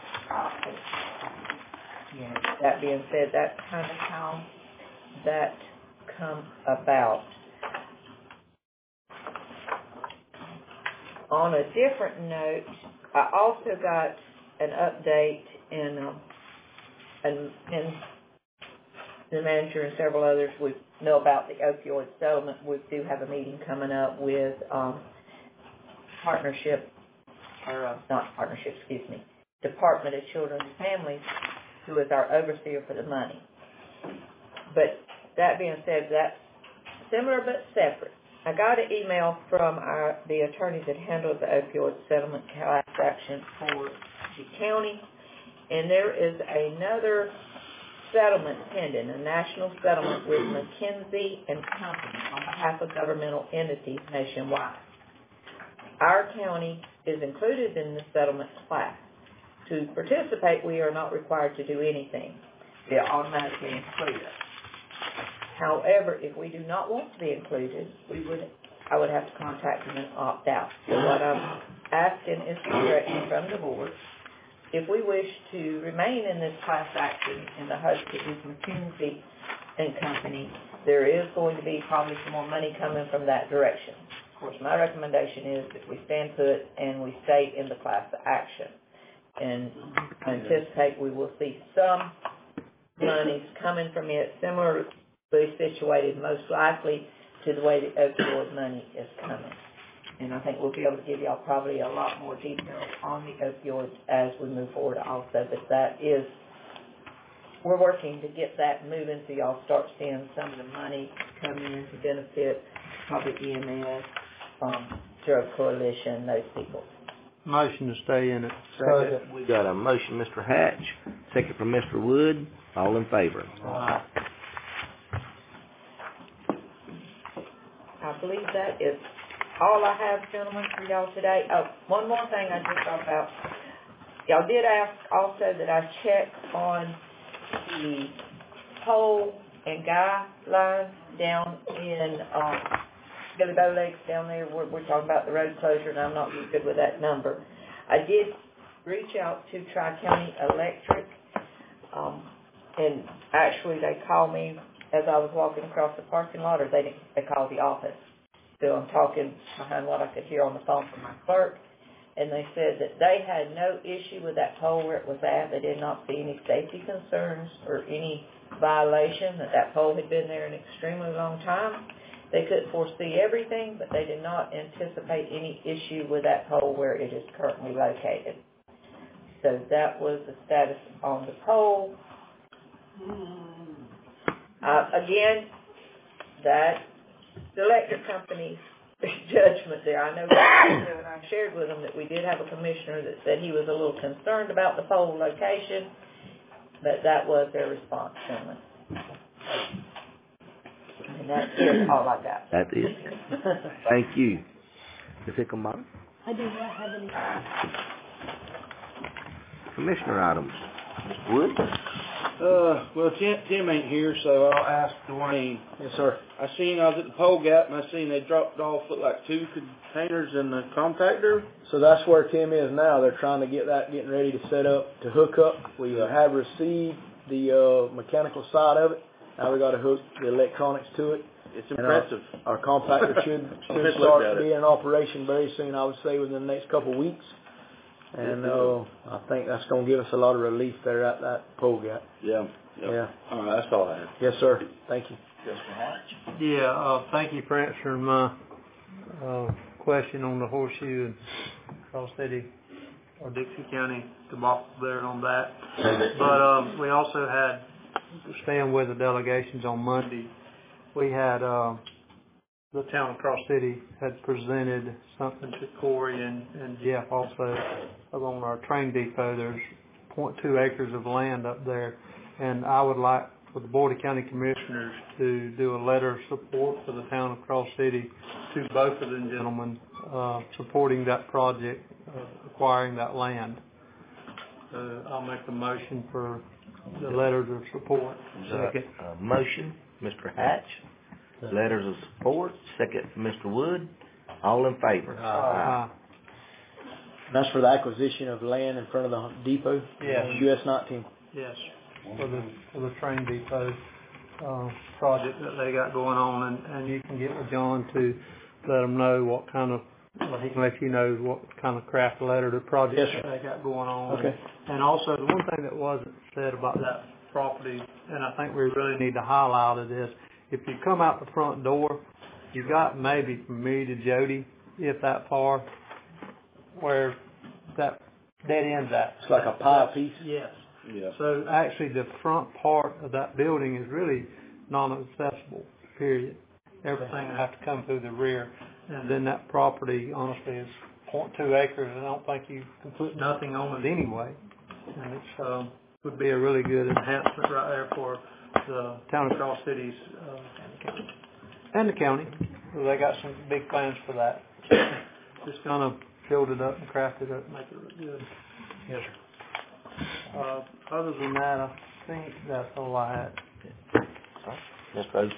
that being said, that's kind of how that come about. On a different note, I also got an update in the manager and several others we know about the opioid settlement. We do have a meeting coming up with Department of Children and Families, who is our overseer for the money. But that being said, that's similar but separate. I got an email from the attorneys that handled the opioid settlement class action for the county, and there is another settlement pending, a national settlement with McKinsey and Company on behalf of governmental entities nationwide. Our county is included in the settlement class. To participate, we are not required to do anything. They are automatically included. However, if we do not want to be included, I would have to contact them and opt out. So what I'm asking is for direction from the board. If we wish to remain in this class action in the hopes that with McKinsey and Company, there is going to be probably some more money coming from that direction. Of course, my recommendation is that we stand put and we stay in the class action. And I anticipate we will see some monies coming from it, similarly situated most likely to the way the opioid money is coming. And I think we'll be able to give y'all probably a lot more details on the opioids as we move forward also. But we're working to get that moving so y'all start seeing some of the money come in to benefit probably EMS, Drug Coalition, those people. Motion to stay in it. Second. We got a motion, Mr. Hatch, second from Mr. Wood. All in favor? Aye. I believe that is all I have, gentlemen, for y'all today. Oh, one more thing I just thought about. Y'all did ask also that I check on the pole and guy lines down in Billy Bowlegs down there. We're talking about the road closure, and I'm not good with that number. I did reach out to Tri-County Electric, and actually they called me as I was walking across the parking lot, or they called the office. So I'm talking behind what I could hear on the phone from my clerk, and they said that they had no issue with that pole where it was at. They did not see any safety concerns or any violation, that pole had been there an extremely long time. They couldn't foresee everything, but they did not anticipate any issue with that pole where it is currently located. So that was the status on the pole. Again, that's the electric company's judgment there. I know and I shared with them that we did have a commissioner that said he was a little concerned about the pole location, but that was their response, gentlemen. And that's all I got. That is. Thank you. Ms. Hickelman? I do not have any. Commissioner items. Mr. Wood? Well, Tim ain't here, so I'll ask Dwayne. Yes, sir. I was at the pole gap, and I seen they dropped off, like 2 containers in the compactor. So that's where Tim is now. They're trying to getting ready to set up, to hook up. We have received the mechanical side of it. Now we got to hook the electronics to it. It's impressive. Our compactor should start being in operation very soon, I would say within the next couple of weeks. And I think that's going to give us a lot of relief there at that pole gap. Yeah. Yeah. All right, that's all I have. Yes, sir. Thank you. Yeah, thank you for answering my question on the horseshoe and Cross City or Dixie County debacle there on that. But we also had, staying with the delegations on Monday, we had the town of Cross City had presented something to Corey and Jeff also along our train depot. There's 0.2 acres of land up there, and I would like for the Board of County Commissioners to do a letter of support for the town of Cross City to both of them gentlemen supporting that project, acquiring that land. I'll make the motion for the letters of support. Second. Motion, Mr. Hatch. Letters of support. Second, Mr. Wood. All in favor? Aye. That's for the acquisition of land in front of the depot? Yes. US 19? Yes, for the train depot, project that they got going on, and you can get with John to let them know what kind of, he can let you know what kind of craft letter the project that they got going on. Okay. And also, the one thing that wasn't said about that property, and I think we really need to highlight it, is if you come out the front door, you got maybe from me to Jody, if that far, where that dead ends at. It's like a pie piece? Yes. Yeah. So actually the front part of that building is really non-accessible, period. Everything will have to come through the rear. And then that property honestly is 0.2 acres, and I don't think you can put nothing on it anyway. And it's, would be a really good enhancement right there for the town of Cross Cities, and the county. So they got some big plans for that. Just kind of filled it up and crafted it, make it look good. Yes, sir. Other than that, I think that's all I had. Yes, President.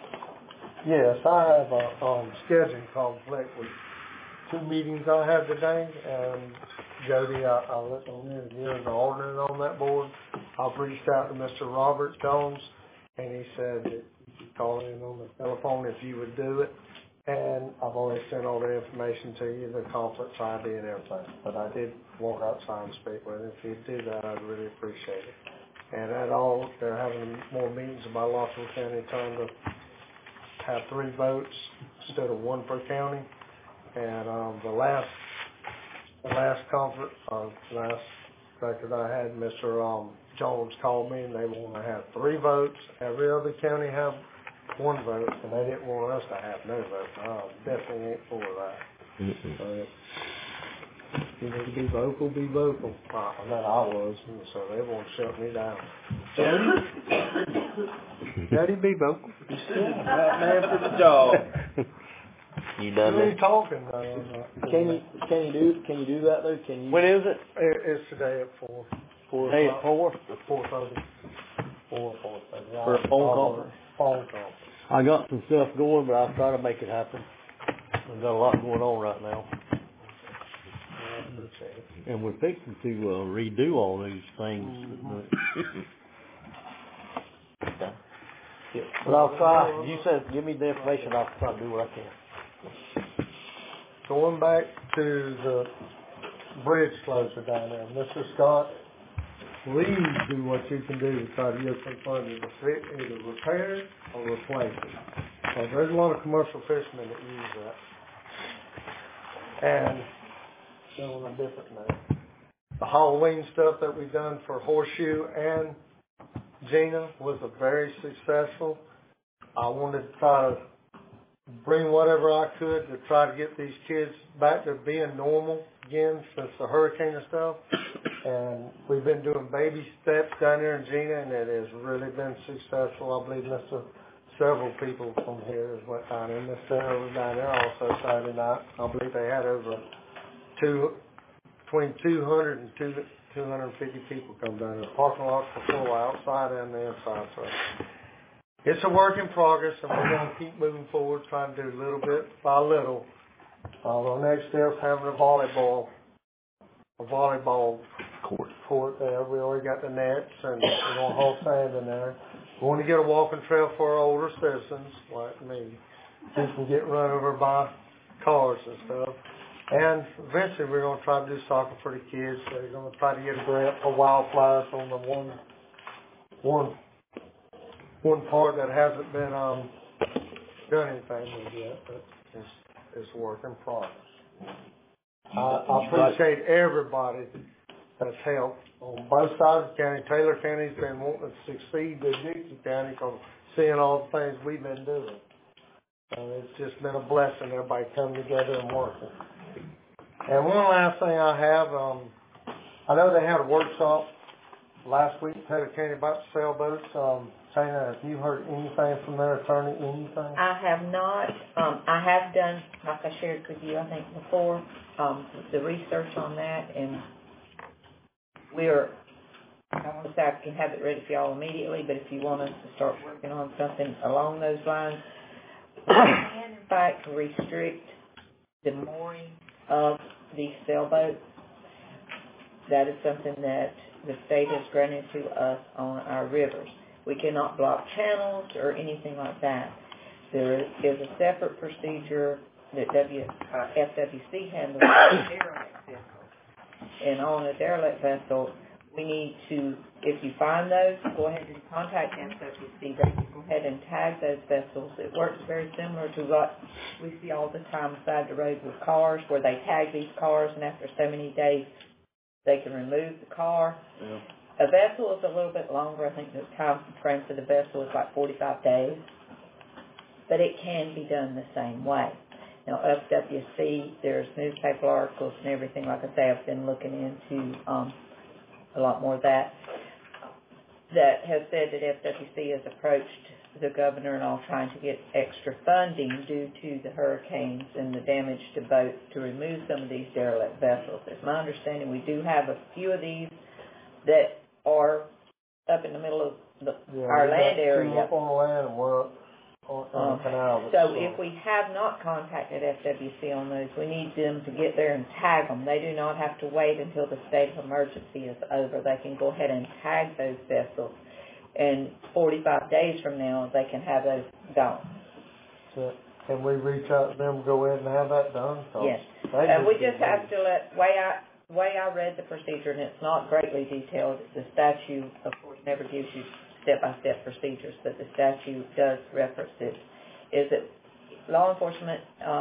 Yes, I have a scheduling conflict with 2 meetings I have today, and Jody, I let them know you're the alternate on that board. I've reached out to Mr. Robert Jones, and he said that you could call in on the telephone if you would do it. And I've already sent all the information to you, the conflicts ID and everything. But I did walk outside and speak with him. If you'd do that, I'd really appreciate it. And at all, they're having more meetings about Lawson County, trying to have 3 votes instead of 1 per county. And the last conference, last record I had, Mr. Jones called me, and they want to have 3 votes. Every other county have 1 vote, and they didn't want us to have no vote. I definitely ain't for that. So you need to be vocal, be vocal. And that I was, and so they won't shut me down. Jody, be vocal. Right man for the job. You done Who are this? you talking? Can you do that though? Can you? When is it? It's today at 4. 4 Today at 4? 4:30. 4:30. For a phone call? Phone call. I got some stuff going, but I'll try to make it happen. I've got a lot going on right now. And we're fixing to redo all these things. But I'll try. You said give me the information. I'll try to do what I can. Going back to the bridge closer down there, Mr. Scott, please do what you can do to try to get some funding to fit, either repair it or replace it. Because there's a lot of commercial fishermen that use that. And on a different note, the Halloween stuff that we've done for Horseshoe and Gina was very successful. I wanted to try to bring whatever I could to try to get these kids back to being normal again since the hurricane and stuff. And we've been doing baby steps down there in Gina, and it has really been successful. I believe several people from here has went down there. Miss Sarah was down there also Saturday night. I believe they had over between 200 and 250 people come down there. The parking lots were full outside and the inside. So it's a work in progress, and we're going to keep moving forward, trying to do little bit by little. The next step is having a volleyball court there. We already got the nets, and we're going to haul sand in there. We want to get a walking trail for our older citizens like me, who can get run over by cars and stuff. And eventually we're going to try to do soccer for the kids. They're going to try to get a grant for wildflowers on the one part that hasn't been done anything with yet, but it's a work in progress. I appreciate everybody that's helped on both sides of the county. Taylor County's been wanting to succeed with Dixie County because seeing all the things we've been doing. It's just been a blessing, everybody coming together and working. And one last thing I have, I know they had a workshop last week in Taylor County about sailboats. Shana, have you heard anything from their attorney, anything? I have not. I have done, like I shared with you, I think before, the research on that, and I don't want to say I can have it ready for y'all immediately, but if you want us to start working on something along those lines, we can in fact restrict the mooring of these sailboats that is something that the state has granted to us on our rivers. We cannot block channels or anything like that. There is a separate procedure that FWC handles for derelict vessels. And on a derelict vessel, we need to, if you find those, go ahead and contact FWC. They can go ahead and tag those vessels. It works very similar to what we see all the time beside the road with cars, where they tag these cars, and after so many days, they can remove the car. Yeah. A vessel is a little bit longer. I think the time frame for the vessel is like 45 days. But it can be done the same way. Now, FWC, there's newspaper articles and everything. Like I say, I've been looking into a lot more of that has said that FWC has approached the governor and all trying to get extra funding due to the hurricanes and the damage to boats to remove some of these derelict vessels. It's my understanding we do have a few of these that are up in the middle of our land area. Up on the land and we're up on the canal. So if we have not contacted FWC on those, we need them to get there and tag them. They do not have to wait until the state of emergency is over. They can go ahead and tag those vessels, and 45 days from now, they can have those gone. So can we reach out to them, go in and have that done? Yes. We just have to way I read the procedure, and it's not greatly detailed. The statute, of course, never gives you step-by-step procedures, but the statute does reference it, is that law enforcement,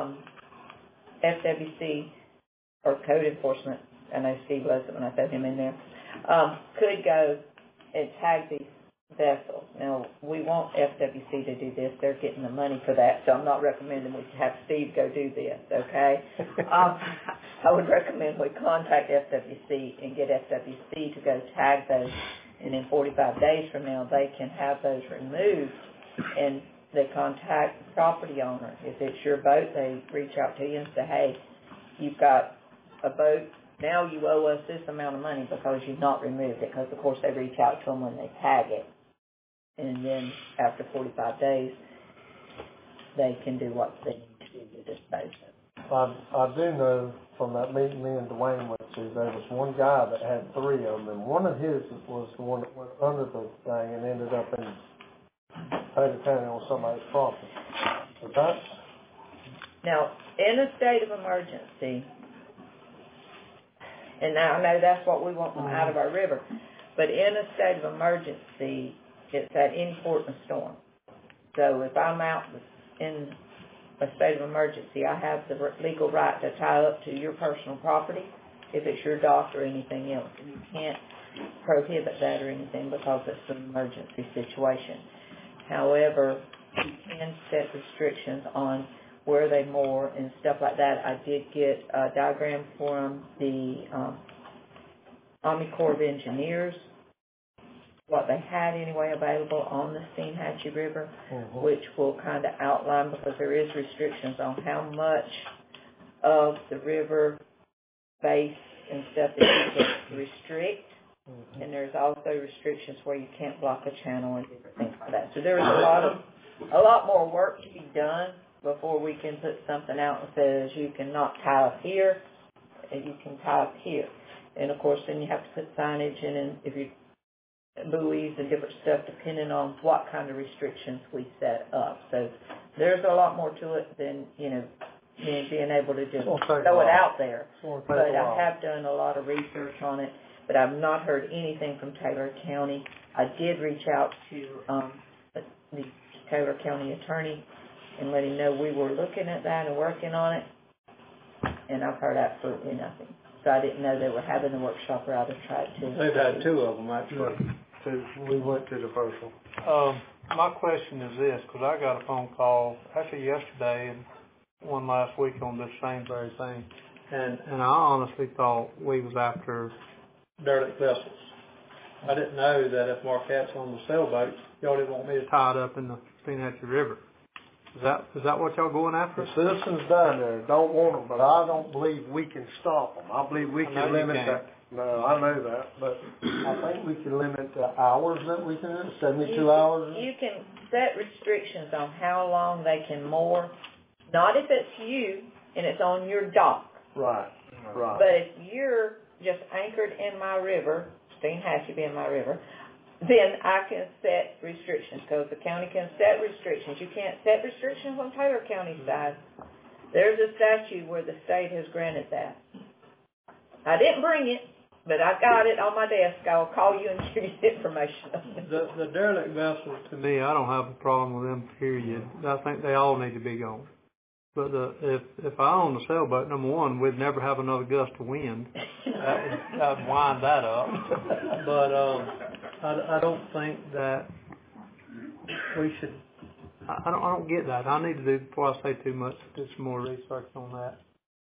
FWC, or code enforcement, I know Steve loves it when I throw him in there, could go and tag these vessels. Now, we want FWC to do this. They're getting the money for that, so I'm not recommending we have Steve go do this, okay? I would recommend we contact FWC and get FWC to go tag those, and in 45 days from now, they can have those removed, and they contact the property owner. If it's your boat, they reach out to you and say, hey, you've got a boat, now you owe us this amount of money because you've not removed it, because, of course, they reach out to them when they tag it. And then after 45 days, they can do what they need to do to dispose of it. I do know from that meeting me and Dwayne went to, there was one guy that had 3 of them, and one of his was the one that went under the thing and ended up in Taylor County on somebody's property. So that's... Now, in a state of emergency, and now I know that's what we want them out of our river, but in a state of emergency, it's at any port in a storm. So if I'm out in a state of emergency, I have the legal right to tie up to your personal property if it's your dock or anything else. And you can't prohibit that or anything because it's an emergency situation. However, you can set restrictions on where they moor and stuff like that. I did get a diagram from the Army Corps of Engineers, what they had anyway available on the Steinhatchee River, which will kind of outline, because there is restrictions on how much of the river base and stuff that you can restrict, and there's also restrictions where you can't block a channel and different things like that. So there's a lot more work to be done before we can put something out that says you cannot tie up here and you can tie up here. And of course, then you have to put signage in, and if you buoys and different stuff depending on what kind of restrictions we set up. So there's a lot more to it than, being able to just throw it out there. But I have done a lot of research on it, but I've not heard anything from Taylor County. I did reach out to the Taylor County attorney and let him know we were looking at that and working on it, and I've heard absolutely nothing. So I didn't know they were having the workshop, or I'd have tried to. They've had 2 of them, actually. We went to the first one. My question is this, because I got a phone call actually yesterday and one last week on this same very thing, and I honestly thought we was after derelict vessels. I didn't know that if Marquette's on the sailboat, y'all didn't want me to tie it up in the Steinhatchee River. Is that what y'all going after? The citizens down there don't want them, but I don't believe we can stop them. I believe we can limit that. No, I know that, but I think we can limit the hours that we can, 72 hours. You can set restrictions on how long they can moor, not if it's you and it's on your dock. Right. But if you're just anchored in my river, Steinhatchee being my river, then I can set restrictions, because the county can set restrictions. You can't set restrictions on Taylor County side. There's a statute where the state has granted that. I didn't bring it, but I got it on my desk. I'll call you and give you the information. The derelict vessels, to me, I don't have a problem with them, period. I think they all need to be gone. But if I owned a sailboat, number one, we'd never have another gust of wind. That'd wind that up. But I don't think that we should. I don't get that. I need to do, before I say too much, do some more research on that.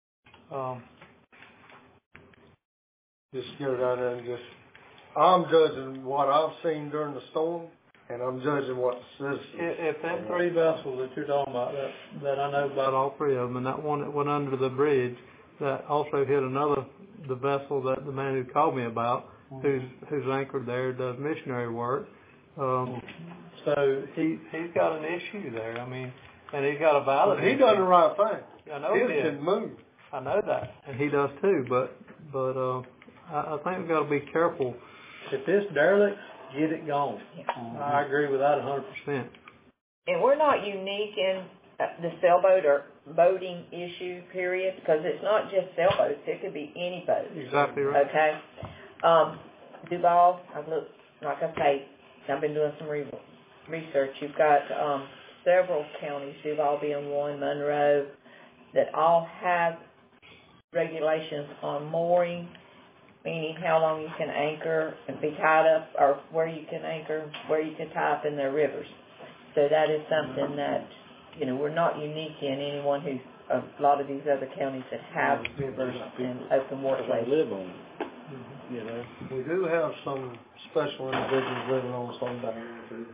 Just get it out there and I'm judging what I've seen during the storm, and I'm judging what the citizens. If them 3 vessels that you're talking about, that I know about all 3 of them, and that one that went under the bridge, that also hit the vessel that the man who called me about, who's anchored there, does missionary work. So he's got an issue there. I mean, and he's got a valid issue. He done the right thing. I know he did. Can move. I know that, and he does too. But I think we've got to be careful. If it's derelict, get it gone. I agree with that 100%. And we're not unique in the sailboat or boating issue, period, because it's not just sailboats. It could be any boat. Exactly right. Okay? Duval, I've looked, like I say, I've been doing some research. You've got several counties, Duval being one, Monroe, that all have regulations on mooring, meaning how long you can anchor and be tied up, or where you can anchor, where you can tie up in their rivers. So that is something that, we're not unique in anyone who's, a lot of these other counties that have rivers and open waterways. Live on it. We do have some special individuals living on some down here too.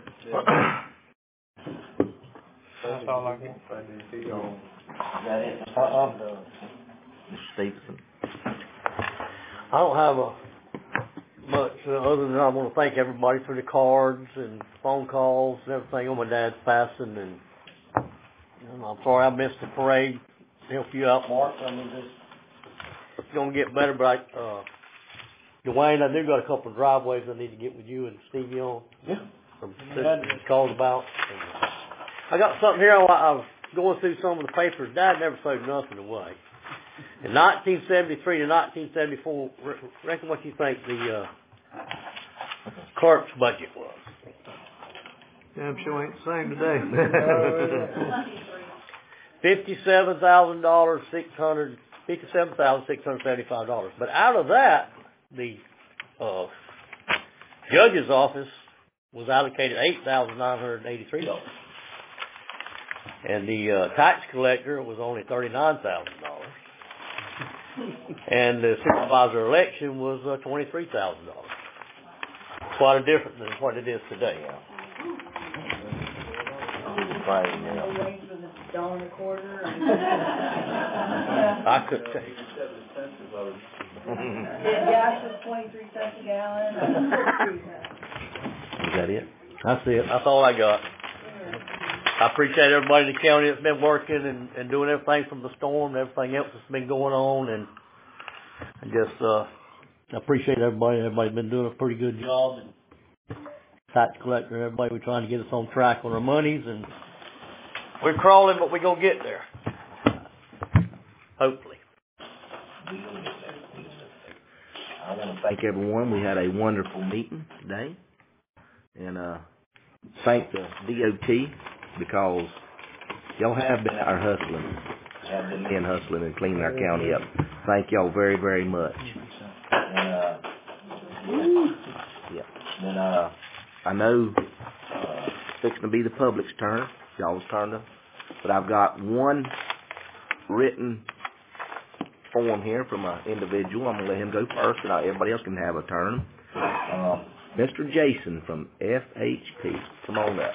That's all I get. Is that it? I'm done. Mr. Stevenson. I don't have much other than I want to thank everybody for the cards and phone calls and everything on my dad's passing. And I'm sorry I missed the parade. Help you out, Mark. I mean, it's going to get better, but Dwayne, I do got a couple of driveways I need to get with you and Stevie on. Yeah. Some calls about. I got something here. I was going through some of the papers. Dad never threw nothing away. In 1973 to 1974, reckon what you think the clerk's budget was? Damn sure ain't the same today. $57,675. But out of that, the judge's office was allocated $8,983. And the tax collector was only $39,000. And the supervisor election was $23,000. Quite a different than what it is today. I could tell you. Gas was 23 cents a gallon. Is that it? That's it. That's all I got. I appreciate everybody in the county that's been working and doing everything from the storm and everything else that's been going on. And I just I appreciate everybody. Everybody's been doing a pretty good job. And tax collector, everybody, we're trying to get us on track on our monies. And we're crawling, but we're going to get there. Hopefully. I want to thank everyone. We had a wonderful meeting today. And thank the DOT, because y'all have been out hustling. Have been hustling and cleaning our county up. Thank y'all very, very much. And, and I know it's fixing to be the public's turn. Y'all's turn to. But I've got one written form here from an individual. I'm going to let him go first, and everybody else can have a turn. Mr. Jason from FHP. Come on up.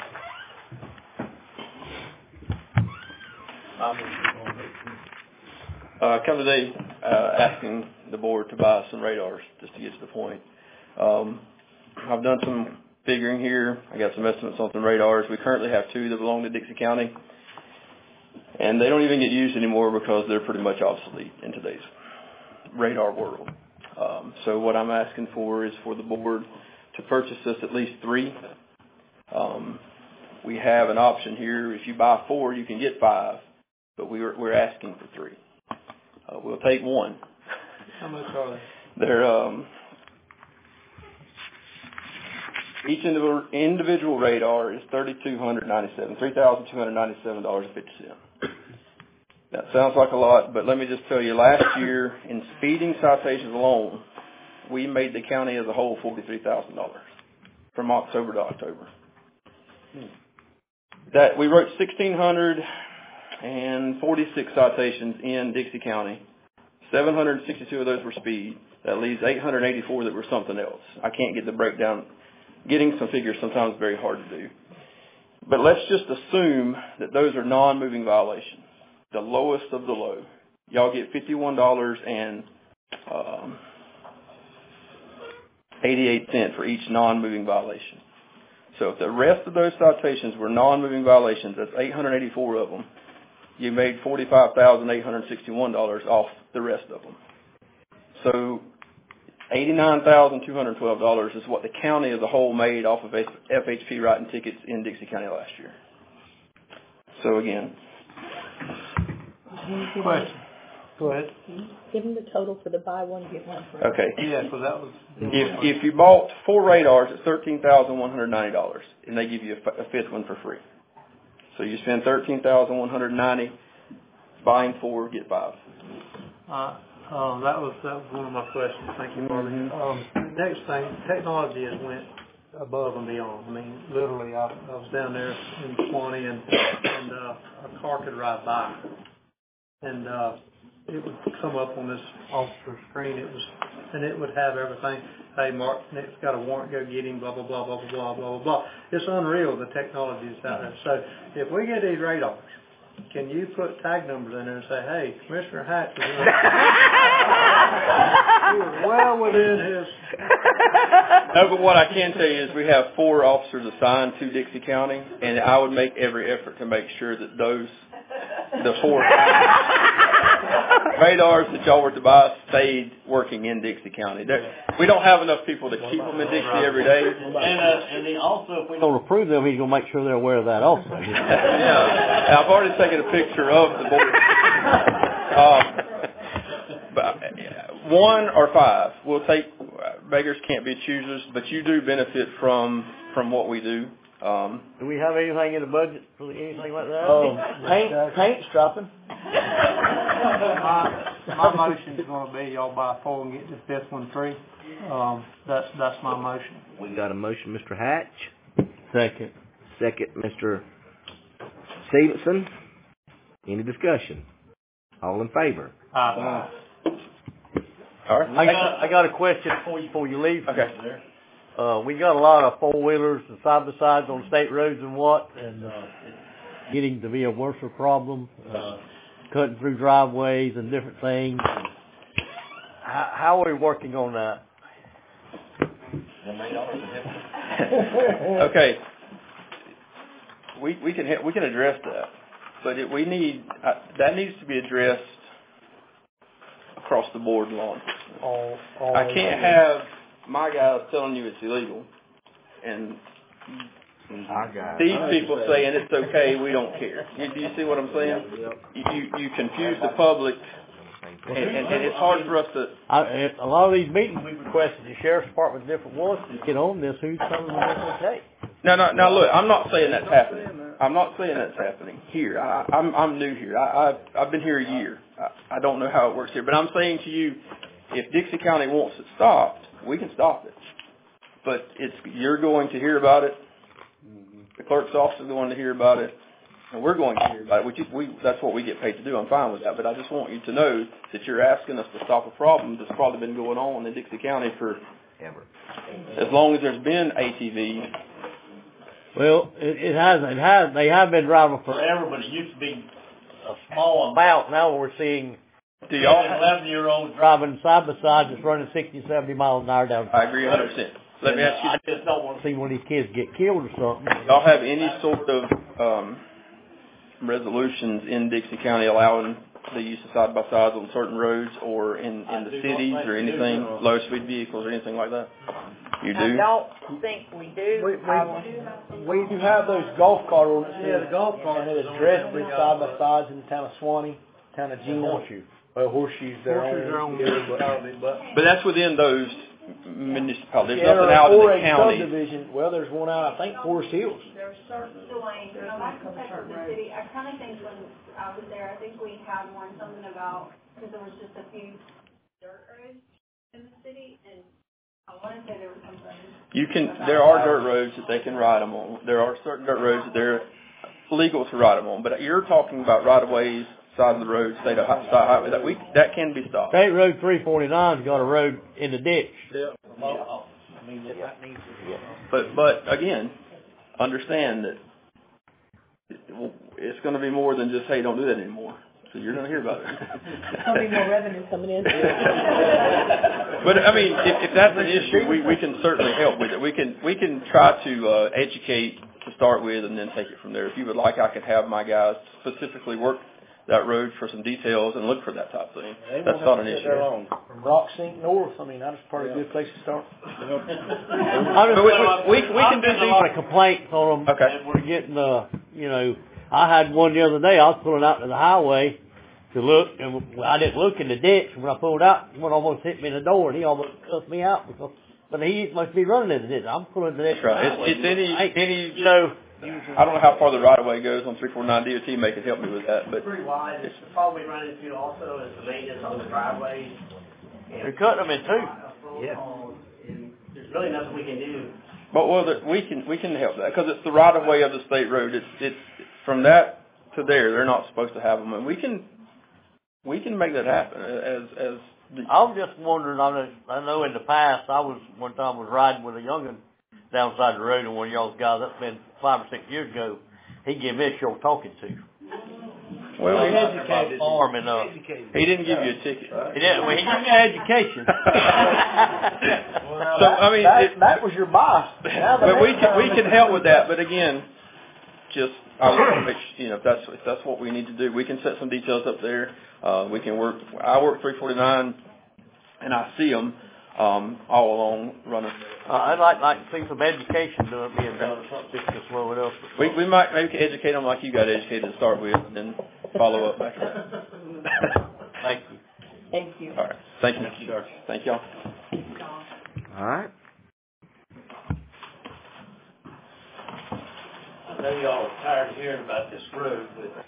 Come today asking the board to buy some radars, just to get to the point. I've done some figuring here. I got some estimates on some radars. We currently have 2 that belong to Dixie County, and they don't even get used anymore because they're pretty much obsolete in today's radar world. So what I'm asking for is for the board to purchase us at least 3. We have an option here. If you buy 4, you can get 5, but we're asking for 3. We'll take 1. How much are they? They're each individual radar is $3,297.50. That sounds like a lot, but let me just tell you, last year in speeding citations alone, we made the county as a whole $43,000 from October to October. That we wrote 1,646 citations in Dixie County. 762 of those were speed. That leaves 884 that were something else. I can't get the breakdown. Getting some figures sometimes is very hard to do. But let's just assume that those are non-moving violations, the lowest of the low. Y'all get $51.88 for each non-moving violation. So if the rest of those citations were non-moving violations, that's 884 of them. You made $45,861 off the rest of them. So $89,212 is what the county as a whole made off of FHP writing tickets in Dixie County last year. So again. Question. Go ahead. Give them the total for the buy one, get one free. Okay. Yeah, so that was... If you bought 4 radars, it's $13,190, and they give you a 5th one for free. So you spend $13,190, buying 4, get 5. That was one of my questions. Thank you, Barbara. Next thing, technology has went above and beyond. I mean, literally, I was down there in Swanee, and a car could ride by, and it would come up on this officer's screen. It would have everything. Hey, Mark, Nick's got a warrant. Go get him. Blah blah blah blah blah blah blah blah. It's unreal, the technology that's out there. So if we get these radars, can you put tag numbers in there and say, hey, Commissioner Hatch is well within his... No, but what I can tell you is we have 4 officers assigned to Dixie County, and I would make every effort to make sure that the 4 radars that y'all were to buy stayed working in Dixie County. We don't have enough people to keep them in Dixie every day. And also, if we don't approve them, he's going to make sure they're aware of that also. Yeah. I've already taken a picture of the board. 1 or 5. We'll take, beggars can't be choosers, but you do benefit from what we do. Do we have anything in the budget for anything like that? Paint's dropping. My motion is going to be y'all buy 4 and get the 5th one free. That's my motion. We got a motion, Mr. Hatch. Second, Mr. Stevenson. Any discussion? All in favor? All right. I got a question before you leave. Okay. We got a lot of 4-wheelers and side-by-sides on state roads and getting to be a worse problem, cutting through driveways and different things. How are we working on that? Okay. We can address that, but that needs to be addressed across the board in law enforcement. I can't have my guys telling you it's illegal, and these people saying it's okay, we don't care. Do you see what I'm saying? You confuse the public, and it's hard for us to... A lot of these meetings we've requested the Sheriff's Department, different ones, to get on this. Who's telling them it's okay? Now look, I'm not saying that's happening. I'm not saying that's happening here. I'm new here. I've been here a year. I don't know how it works here, but I'm saying to you, if Dixie County wants it stopped, we can stop it. But you're going to hear about it. The clerk's office is going to hear about it, and we're going to hear about it. That's what we get paid to do. I'm fine with that, but I just want you to know that you're asking us to stop a problem that's probably been going on in Dixie County for ever, as long as there's been ATV. Well, it hasn't. They have been driving forever, but it used to be a small amount. Now we're seeing 11-year-olds driving side by side, just running 60, 70 miles an hour down. I agree 100%. Let me ask you. I just don't want to see one of these kids get killed or something. Y'all have any sort of resolutions in Dixie County allowing the use of side-by-sides on certain roads or in the cities or anything, low-speed vehicles or anything like that? You do? I don't think we do. We do have those golf cart ordinances. Yeah, the golf cart. And it addresses with side-by-sides in the town of Swanee, town of Gina. Well, horseshoes, they're on But that's within those municipalities. There's nothing out in the county. Subdivision, well, there's one out, I think, Forest Hills. There's certain lanes, and I'd like to check with the city. I kind of think when I was there, I think we had something about, because there was just a few dirt roads in the city, and I want to say there was something. There are dirt roads that they can ride them on. There are certain dirt roads that they're legal to ride them on. But you're talking about right-of-ways, side of the road, state highway, that can be stopped. State Road 349's got a road in the ditch. But again, understand that it's going to be more than just, hey, don't do that anymore. So you're going to hear about it. There'll be more revenue coming in. But I mean, if that's an issue, we can certainly help with it. We can try to educate to start with and then take it from there. If you would like, I could have my guys specifically work that road for some details and look for that type of thing. That's not an issue. From Rock Sink North, I mean, that's probably a good place to start. we can do a lot of complaints on them. Okay. And we're getting, I had one the other day. I was pulling out to the highway to look, and I didn't look in the ditch. When I pulled out, one almost hit me in the door, and he almost cussed me out but he must be running in the ditch. I'm pulling the ditch. That's right. It's I don't know how far the right-of-way goes on 349 DOT. May can help me with that, but pretty wide. It's probably run into also is the maintenance on the driveways. They're cutting them in two. Yeah. There's really nothing we can do. But we can help that because it's the right-of-way of the state road. It's from that to there. They're not supposed to have them, and we can make that happen. I was just wondering. I know in the past one time I was riding with a young'un down the side of the road, and one of y'all's guys, that's been 5 or 6 years ago, he gave me a short talking to. Well, he educated farm and he didn't give you a ticket. He didn't. Well, he gave me an education. So I mean, that was your boss. But we can help with that. But again, just I want to make sure, if that's what we need to do, we can set some details up there. We can work. I work 349, and I see them all along running. I'd like to see some education being done. Just to slow it up. We might maybe educate them like you got educated to start with, and then follow up after that. Thank you. Thank you. All right. Thank you. Thank y'all. All right. I know y'all are tired of hearing about this road, but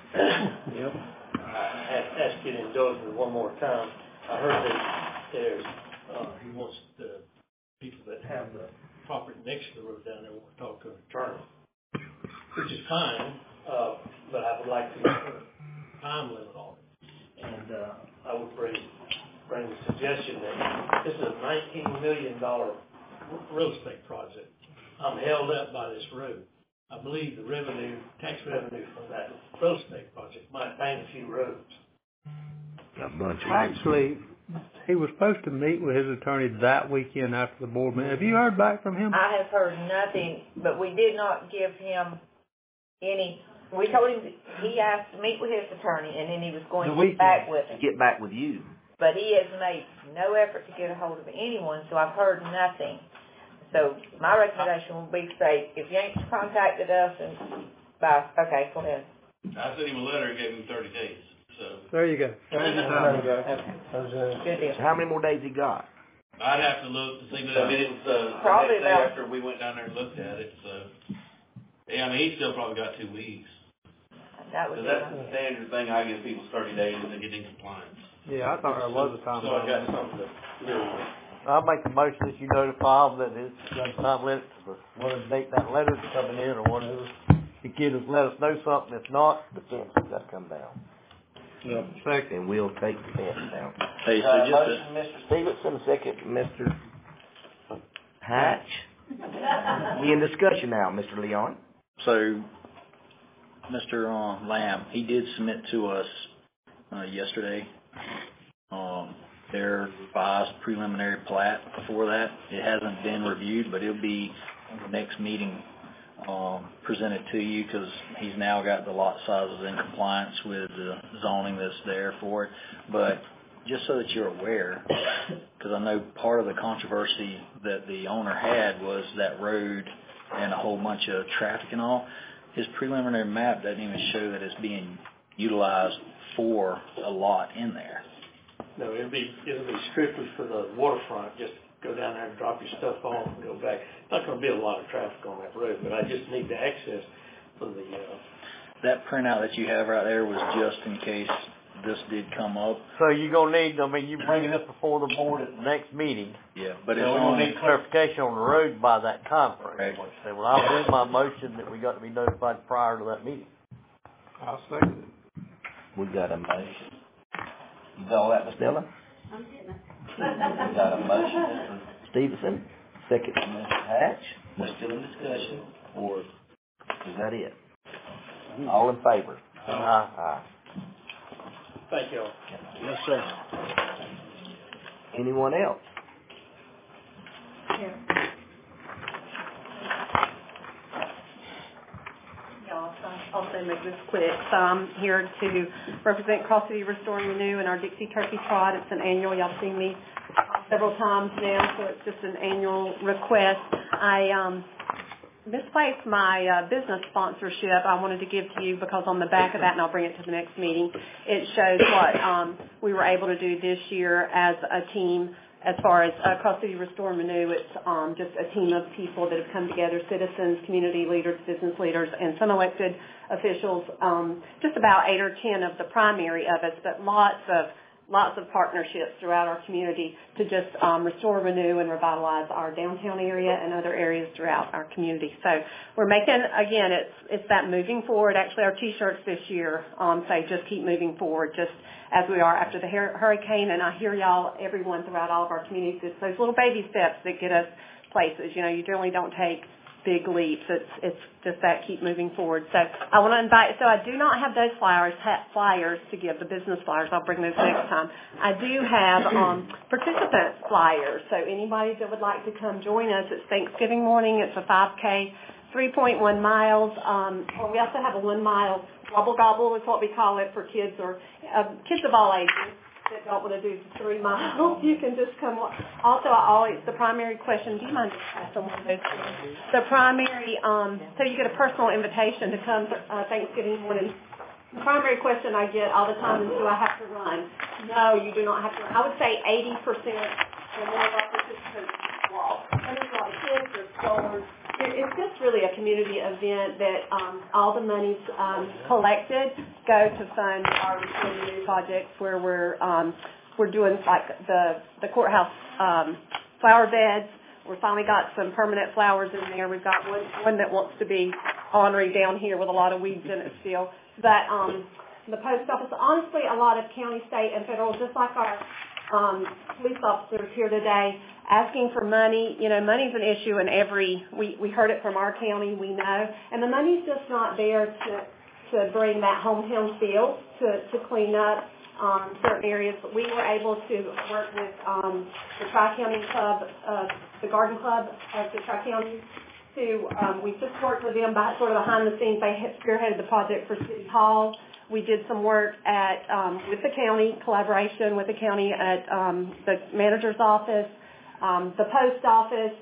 I have to ask you to indulge me one more time. I heard that there's he wants the people that have the property next to the road down there want to talk to an attorney, which is fine, but I would like to put a time limit on it. And I would bring the suggestion that this is a $19 million real estate project. I'm held up by this road. I believe the tax revenue from that real estate project might paint a few roads. Actually, he was supposed to meet with his attorney that weekend after the board meeting. Have you heard back from him? I have heard nothing, but we did not give him any. We told him he asked to meet with his attorney, and then he was going to get back with him. Get back with you. But he has made no effort to get a hold of anyone, so I've heard nothing. So my recommendation would be to say, if you ain't contacted us, okay, go ahead. I sent him a letter and gave him 30 days. So there you go. Good deal. So how many more days he got? I'd have to look to see, but it was probably the next day about after we went down there and looked at it. So yeah, I mean, he's still probably got 2 weeks. That was that's the standard thing. I give people 30 days and they get in compliance. Yeah, I thought there was a time. So I got something to do. I'll make the motion that you notify them that it's got time limit for whether date that letter's coming in or whatever. The kid has let us know something. If not, the fence has got to come down. Yep. Second. And we'll take the fence down. Hey, so just motion, Mr. Stevenson, second, Mr. Hatch. We in discussion now, Mr. Leon. So, Mr. Lamb, he did submit to us yesterday their revised preliminary plat. Before that, it hasn't been reviewed, but it'll be in the next meeting presented to you because he's now got the lot sizes in compliance with the zoning that's there for it. But just so that you're aware, because I know part of the controversy that the owner had was that road and a whole bunch of traffic and all, his preliminary map doesn't even show that it's being utilized for a lot in there. No, it'll be strictly for the waterfront. Just go down there and drop your stuff off and go back. Not going to be a lot of traffic on that road, but I just need the access for the. That printout that you have right there was just in case this did come up. So you're going to need, you bringing this before the board at the next meeting. Yeah, but it's we're going to need clarification on the road by that time frame. Right. Say, well, I'll amend my motion that we got to be notified prior to that meeting. I'll second it. We got a motion. You got all that, Ms. Dillon? I'm getting it. We got a motion, Mr. Stevenson, second from Mr. Hatch. We're still in discussion, or is that it? All in favor? Aye. Thank you all. Yes, sir. Anyone else? Yeah. I'll say make this quick. So I'm here to represent Cross City Restore and Renew in our Dixie Turkey Trot. It's an annual. Y'all seen me several times now, so it's just an annual request. I misplaced my business sponsorship I wanted to give to you because on the back of that, and I'll bring it to the next meeting, it shows what we were able to do this year as a team. As far as Cross City Restore and Renew, it's just a team of people that have come together, citizens, community leaders, business leaders, and some elected officials, just about 8 or 10 of the primary of us, but lots of partnerships throughout our community to just restore, renew, and revitalize our downtown area and other areas throughout our community. So we're making, again, it's that moving forward. Actually, our T-shirts this year say just keep moving forward, just as we are after the hurricane. And I hear y'all, everyone throughout all of our communities, it's those little baby steps that get us places. You know, you generally don't take big leaps. It's just that keep moving forward. So I want to invite, so I do not have those flyers to give, the business flyers. I'll bring those next time. I do have participant flyers. So anybody that would like to come join us, it's Thanksgiving morning. It's a 5K, 3.1 miles. We also have a 1 mile gobble gobble is what we call it for kids or kids of all ages that don't want to do 3 miles. You can just come. Also, the primary question, do you mind just passing one of those? The primary, so you get a personal invitation to come Thanksgiving morning. The primary question I get all the time is, do I have to run? No, you do not have to run. I would say 80% or more of our participants walk. And there's a lot of kids, there's strollers. It's just really a community event that all the monies collected go to fund our Restore and Renew projects where we're doing like the courthouse flower beds. We finally got some permanent flowers in there. We've got one that wants to be ornery down here with a lot of weeds in it still. But the post office, honestly, a lot of county, state, and federal, just like our police officers here today, asking for money. You know, money's an issue in we heard it from our county, we know, and the money's just not there to bring that hometown feel, to clean up certain areas. But we were able to work with the Tri-County Club, the Garden Club of the Tri-County, we just worked with them sort of behind the scenes. They had spearheaded the project for City Hall. We did some work with the county, collaboration with the county at the manager's office, the post office,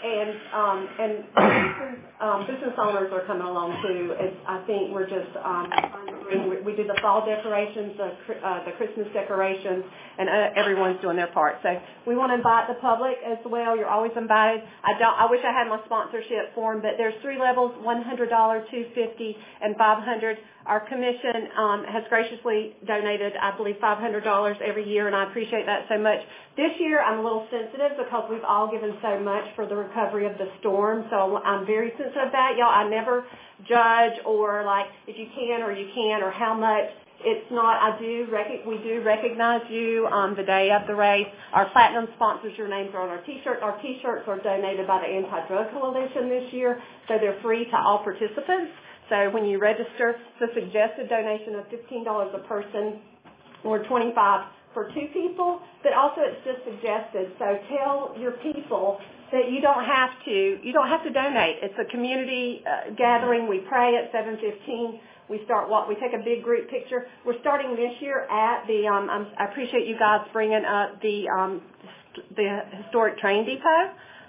and business owners are coming along too. I think we're just we do the fall decorations, the Christmas decorations, and everyone's doing their part. So we want to invite the public as well. You're always invited. I wish I had my sponsorship form, but there's 3 levels: $100, $250, and $500. Our commission has graciously donated, I believe, $500 every year, and I appreciate that so much. This year, I'm a little sensitive because we've all given so much for the recovery of the storm, so I'm very sensitive to that. Y'all, I never judge or like if you can or you can't or how much. It's not, we do recognize you on the day of the race. Our platinum sponsors, your names are on our T-shirts. Our T-shirts are donated by the Anti-Drug Coalition this year, so they're free to all participants. So when you register, it's a suggested donation of $15 a person or $25 for 2 people, but also it's just suggested. So tell your people that you don't have to donate. It's a community gathering. We pray at 7:15. We take a big group picture. We're starting this year at the, I appreciate you guys bringing up the historic train depot.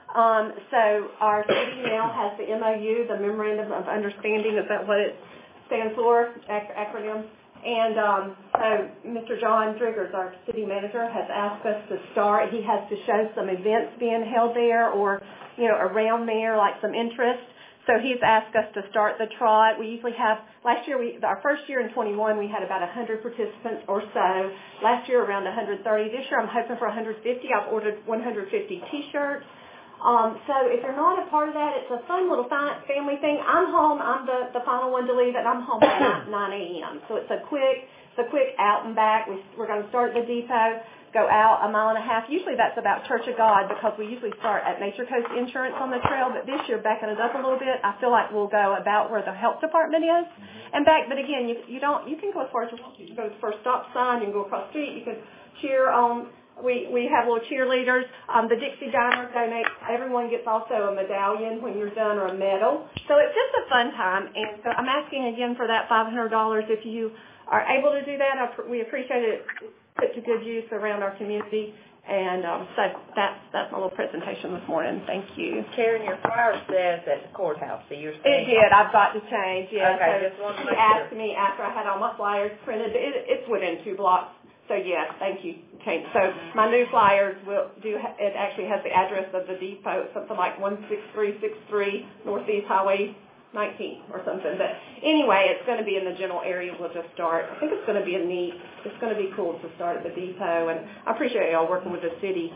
So our city now has the MOU, the Memorandum of Understanding. Is that what it stands for? Acronym. And so Mr. John Driggers, our city manager, has asked us to start. He has to show some events being held there or, around there, like some interest. So he's asked us to start the trot. We usually have, our first year in 21, we had about 100 participants or so. Last year, around 130. This year, I'm hoping for 150. I've ordered 150 T-shirts. So if you're not a part of that, it's a fun little family thing. I'm home. I'm the final one to leave, and I'm home by 9 a.m. So it's a quick out and back. We're going to start at the depot, go out 1.5 miles. Usually that's about Church of God because we usually start at Nature Coast Insurance on the trail. But this year, backing it up a little bit, I feel like we'll go about where the health department is and back. But again, you can go as far as you want to. You can go to the first stop sign. You can go across the street. You can cheer on. We have little cheerleaders. The Dixie Diner donates. Everyone gets also a medallion when you're done or a medal. So it's just a fun time. And so I'm asking again for that $500. If you are able to do that, we appreciate it. It's put to good use around our community. And so that's my little presentation this morning. Thank you. Karen, your flyer says at the courthouse, so you're saying... It did. I've got to change, yes. Okay, so just wanted to she asked me after I had all my flyers printed. It's within 2 blocks. So yes, thank you. Okay, so my new flyers it actually has the address of the depot, something like 16363 Northeast Highway 19 or something. But anyway, it's going to be in the general area. We'll just start. I think it's going to be it's going to be cool to start at the depot, and I appreciate y'all working with the city.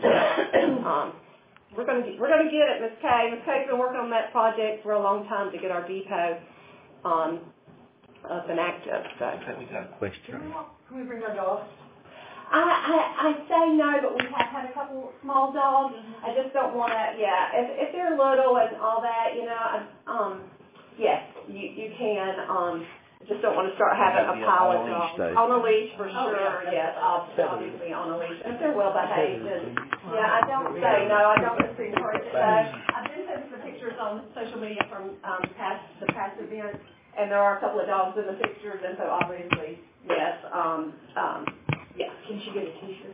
We're going to get it, Ms. Kay. Ms. Kay's been working on that project for a long time to get our depot up and active. So. We got a question. Can we bring our dogs? I say no, but we have had a couple small dogs. I just don't want to, if they're little and all that, yes, you can, just don't want to start having a pile of dogs. On a leash, for sure, yes, obviously on a leash. If they're well behaved, and, I don't say no, I don't encourage it, though. I've been posting the pictures on social media from the past events, and there are a couple of dogs in the pictures, and so obviously, yes, yeah. Can she get a T-shirt?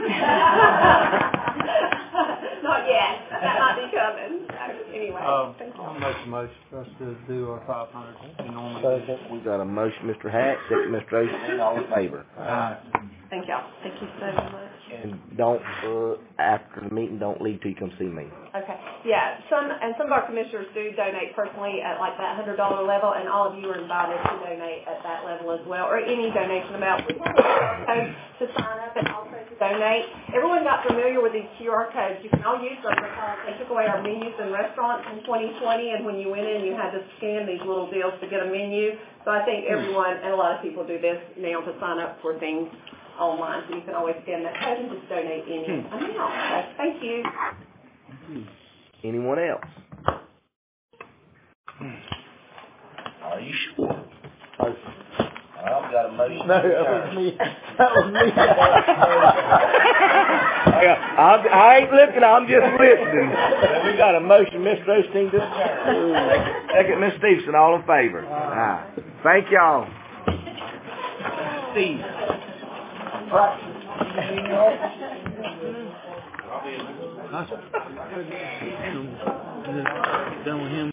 Not yet. That might be coming. Anyway, thank you. I'll make a motion for us to do our 500. We got a motion, Mr. Hack, second, Mr. Ocean, all in favor. Thank y'all. Thank you so much. And don't, after the meeting, don't leave till you come see me. Okay. Yeah, some of our commissioners do donate personally at like that $100 level, and all of you are invited to donate at that level as well, or any donation amount. We have a QR code to sign up and also to donate. Everyone got familiar with these QR codes. You can all use them because they took away our menus in restaurants in 2020, and when you went in, you had to scan these little deals to get a menu. So I think everyone, and a lot of people do this now to sign up for things online, so you can always scan that code and just donate any amount. So thank you. Anyone else? Are you sure? I've got a motion. No, that was me. That was me. I ain't looking, I'm just listening. We got a motion, Mr. Osteen, to adjourn. Second, Ms. Stevenson, all in favor. Thank y'all. Steve. Done with him.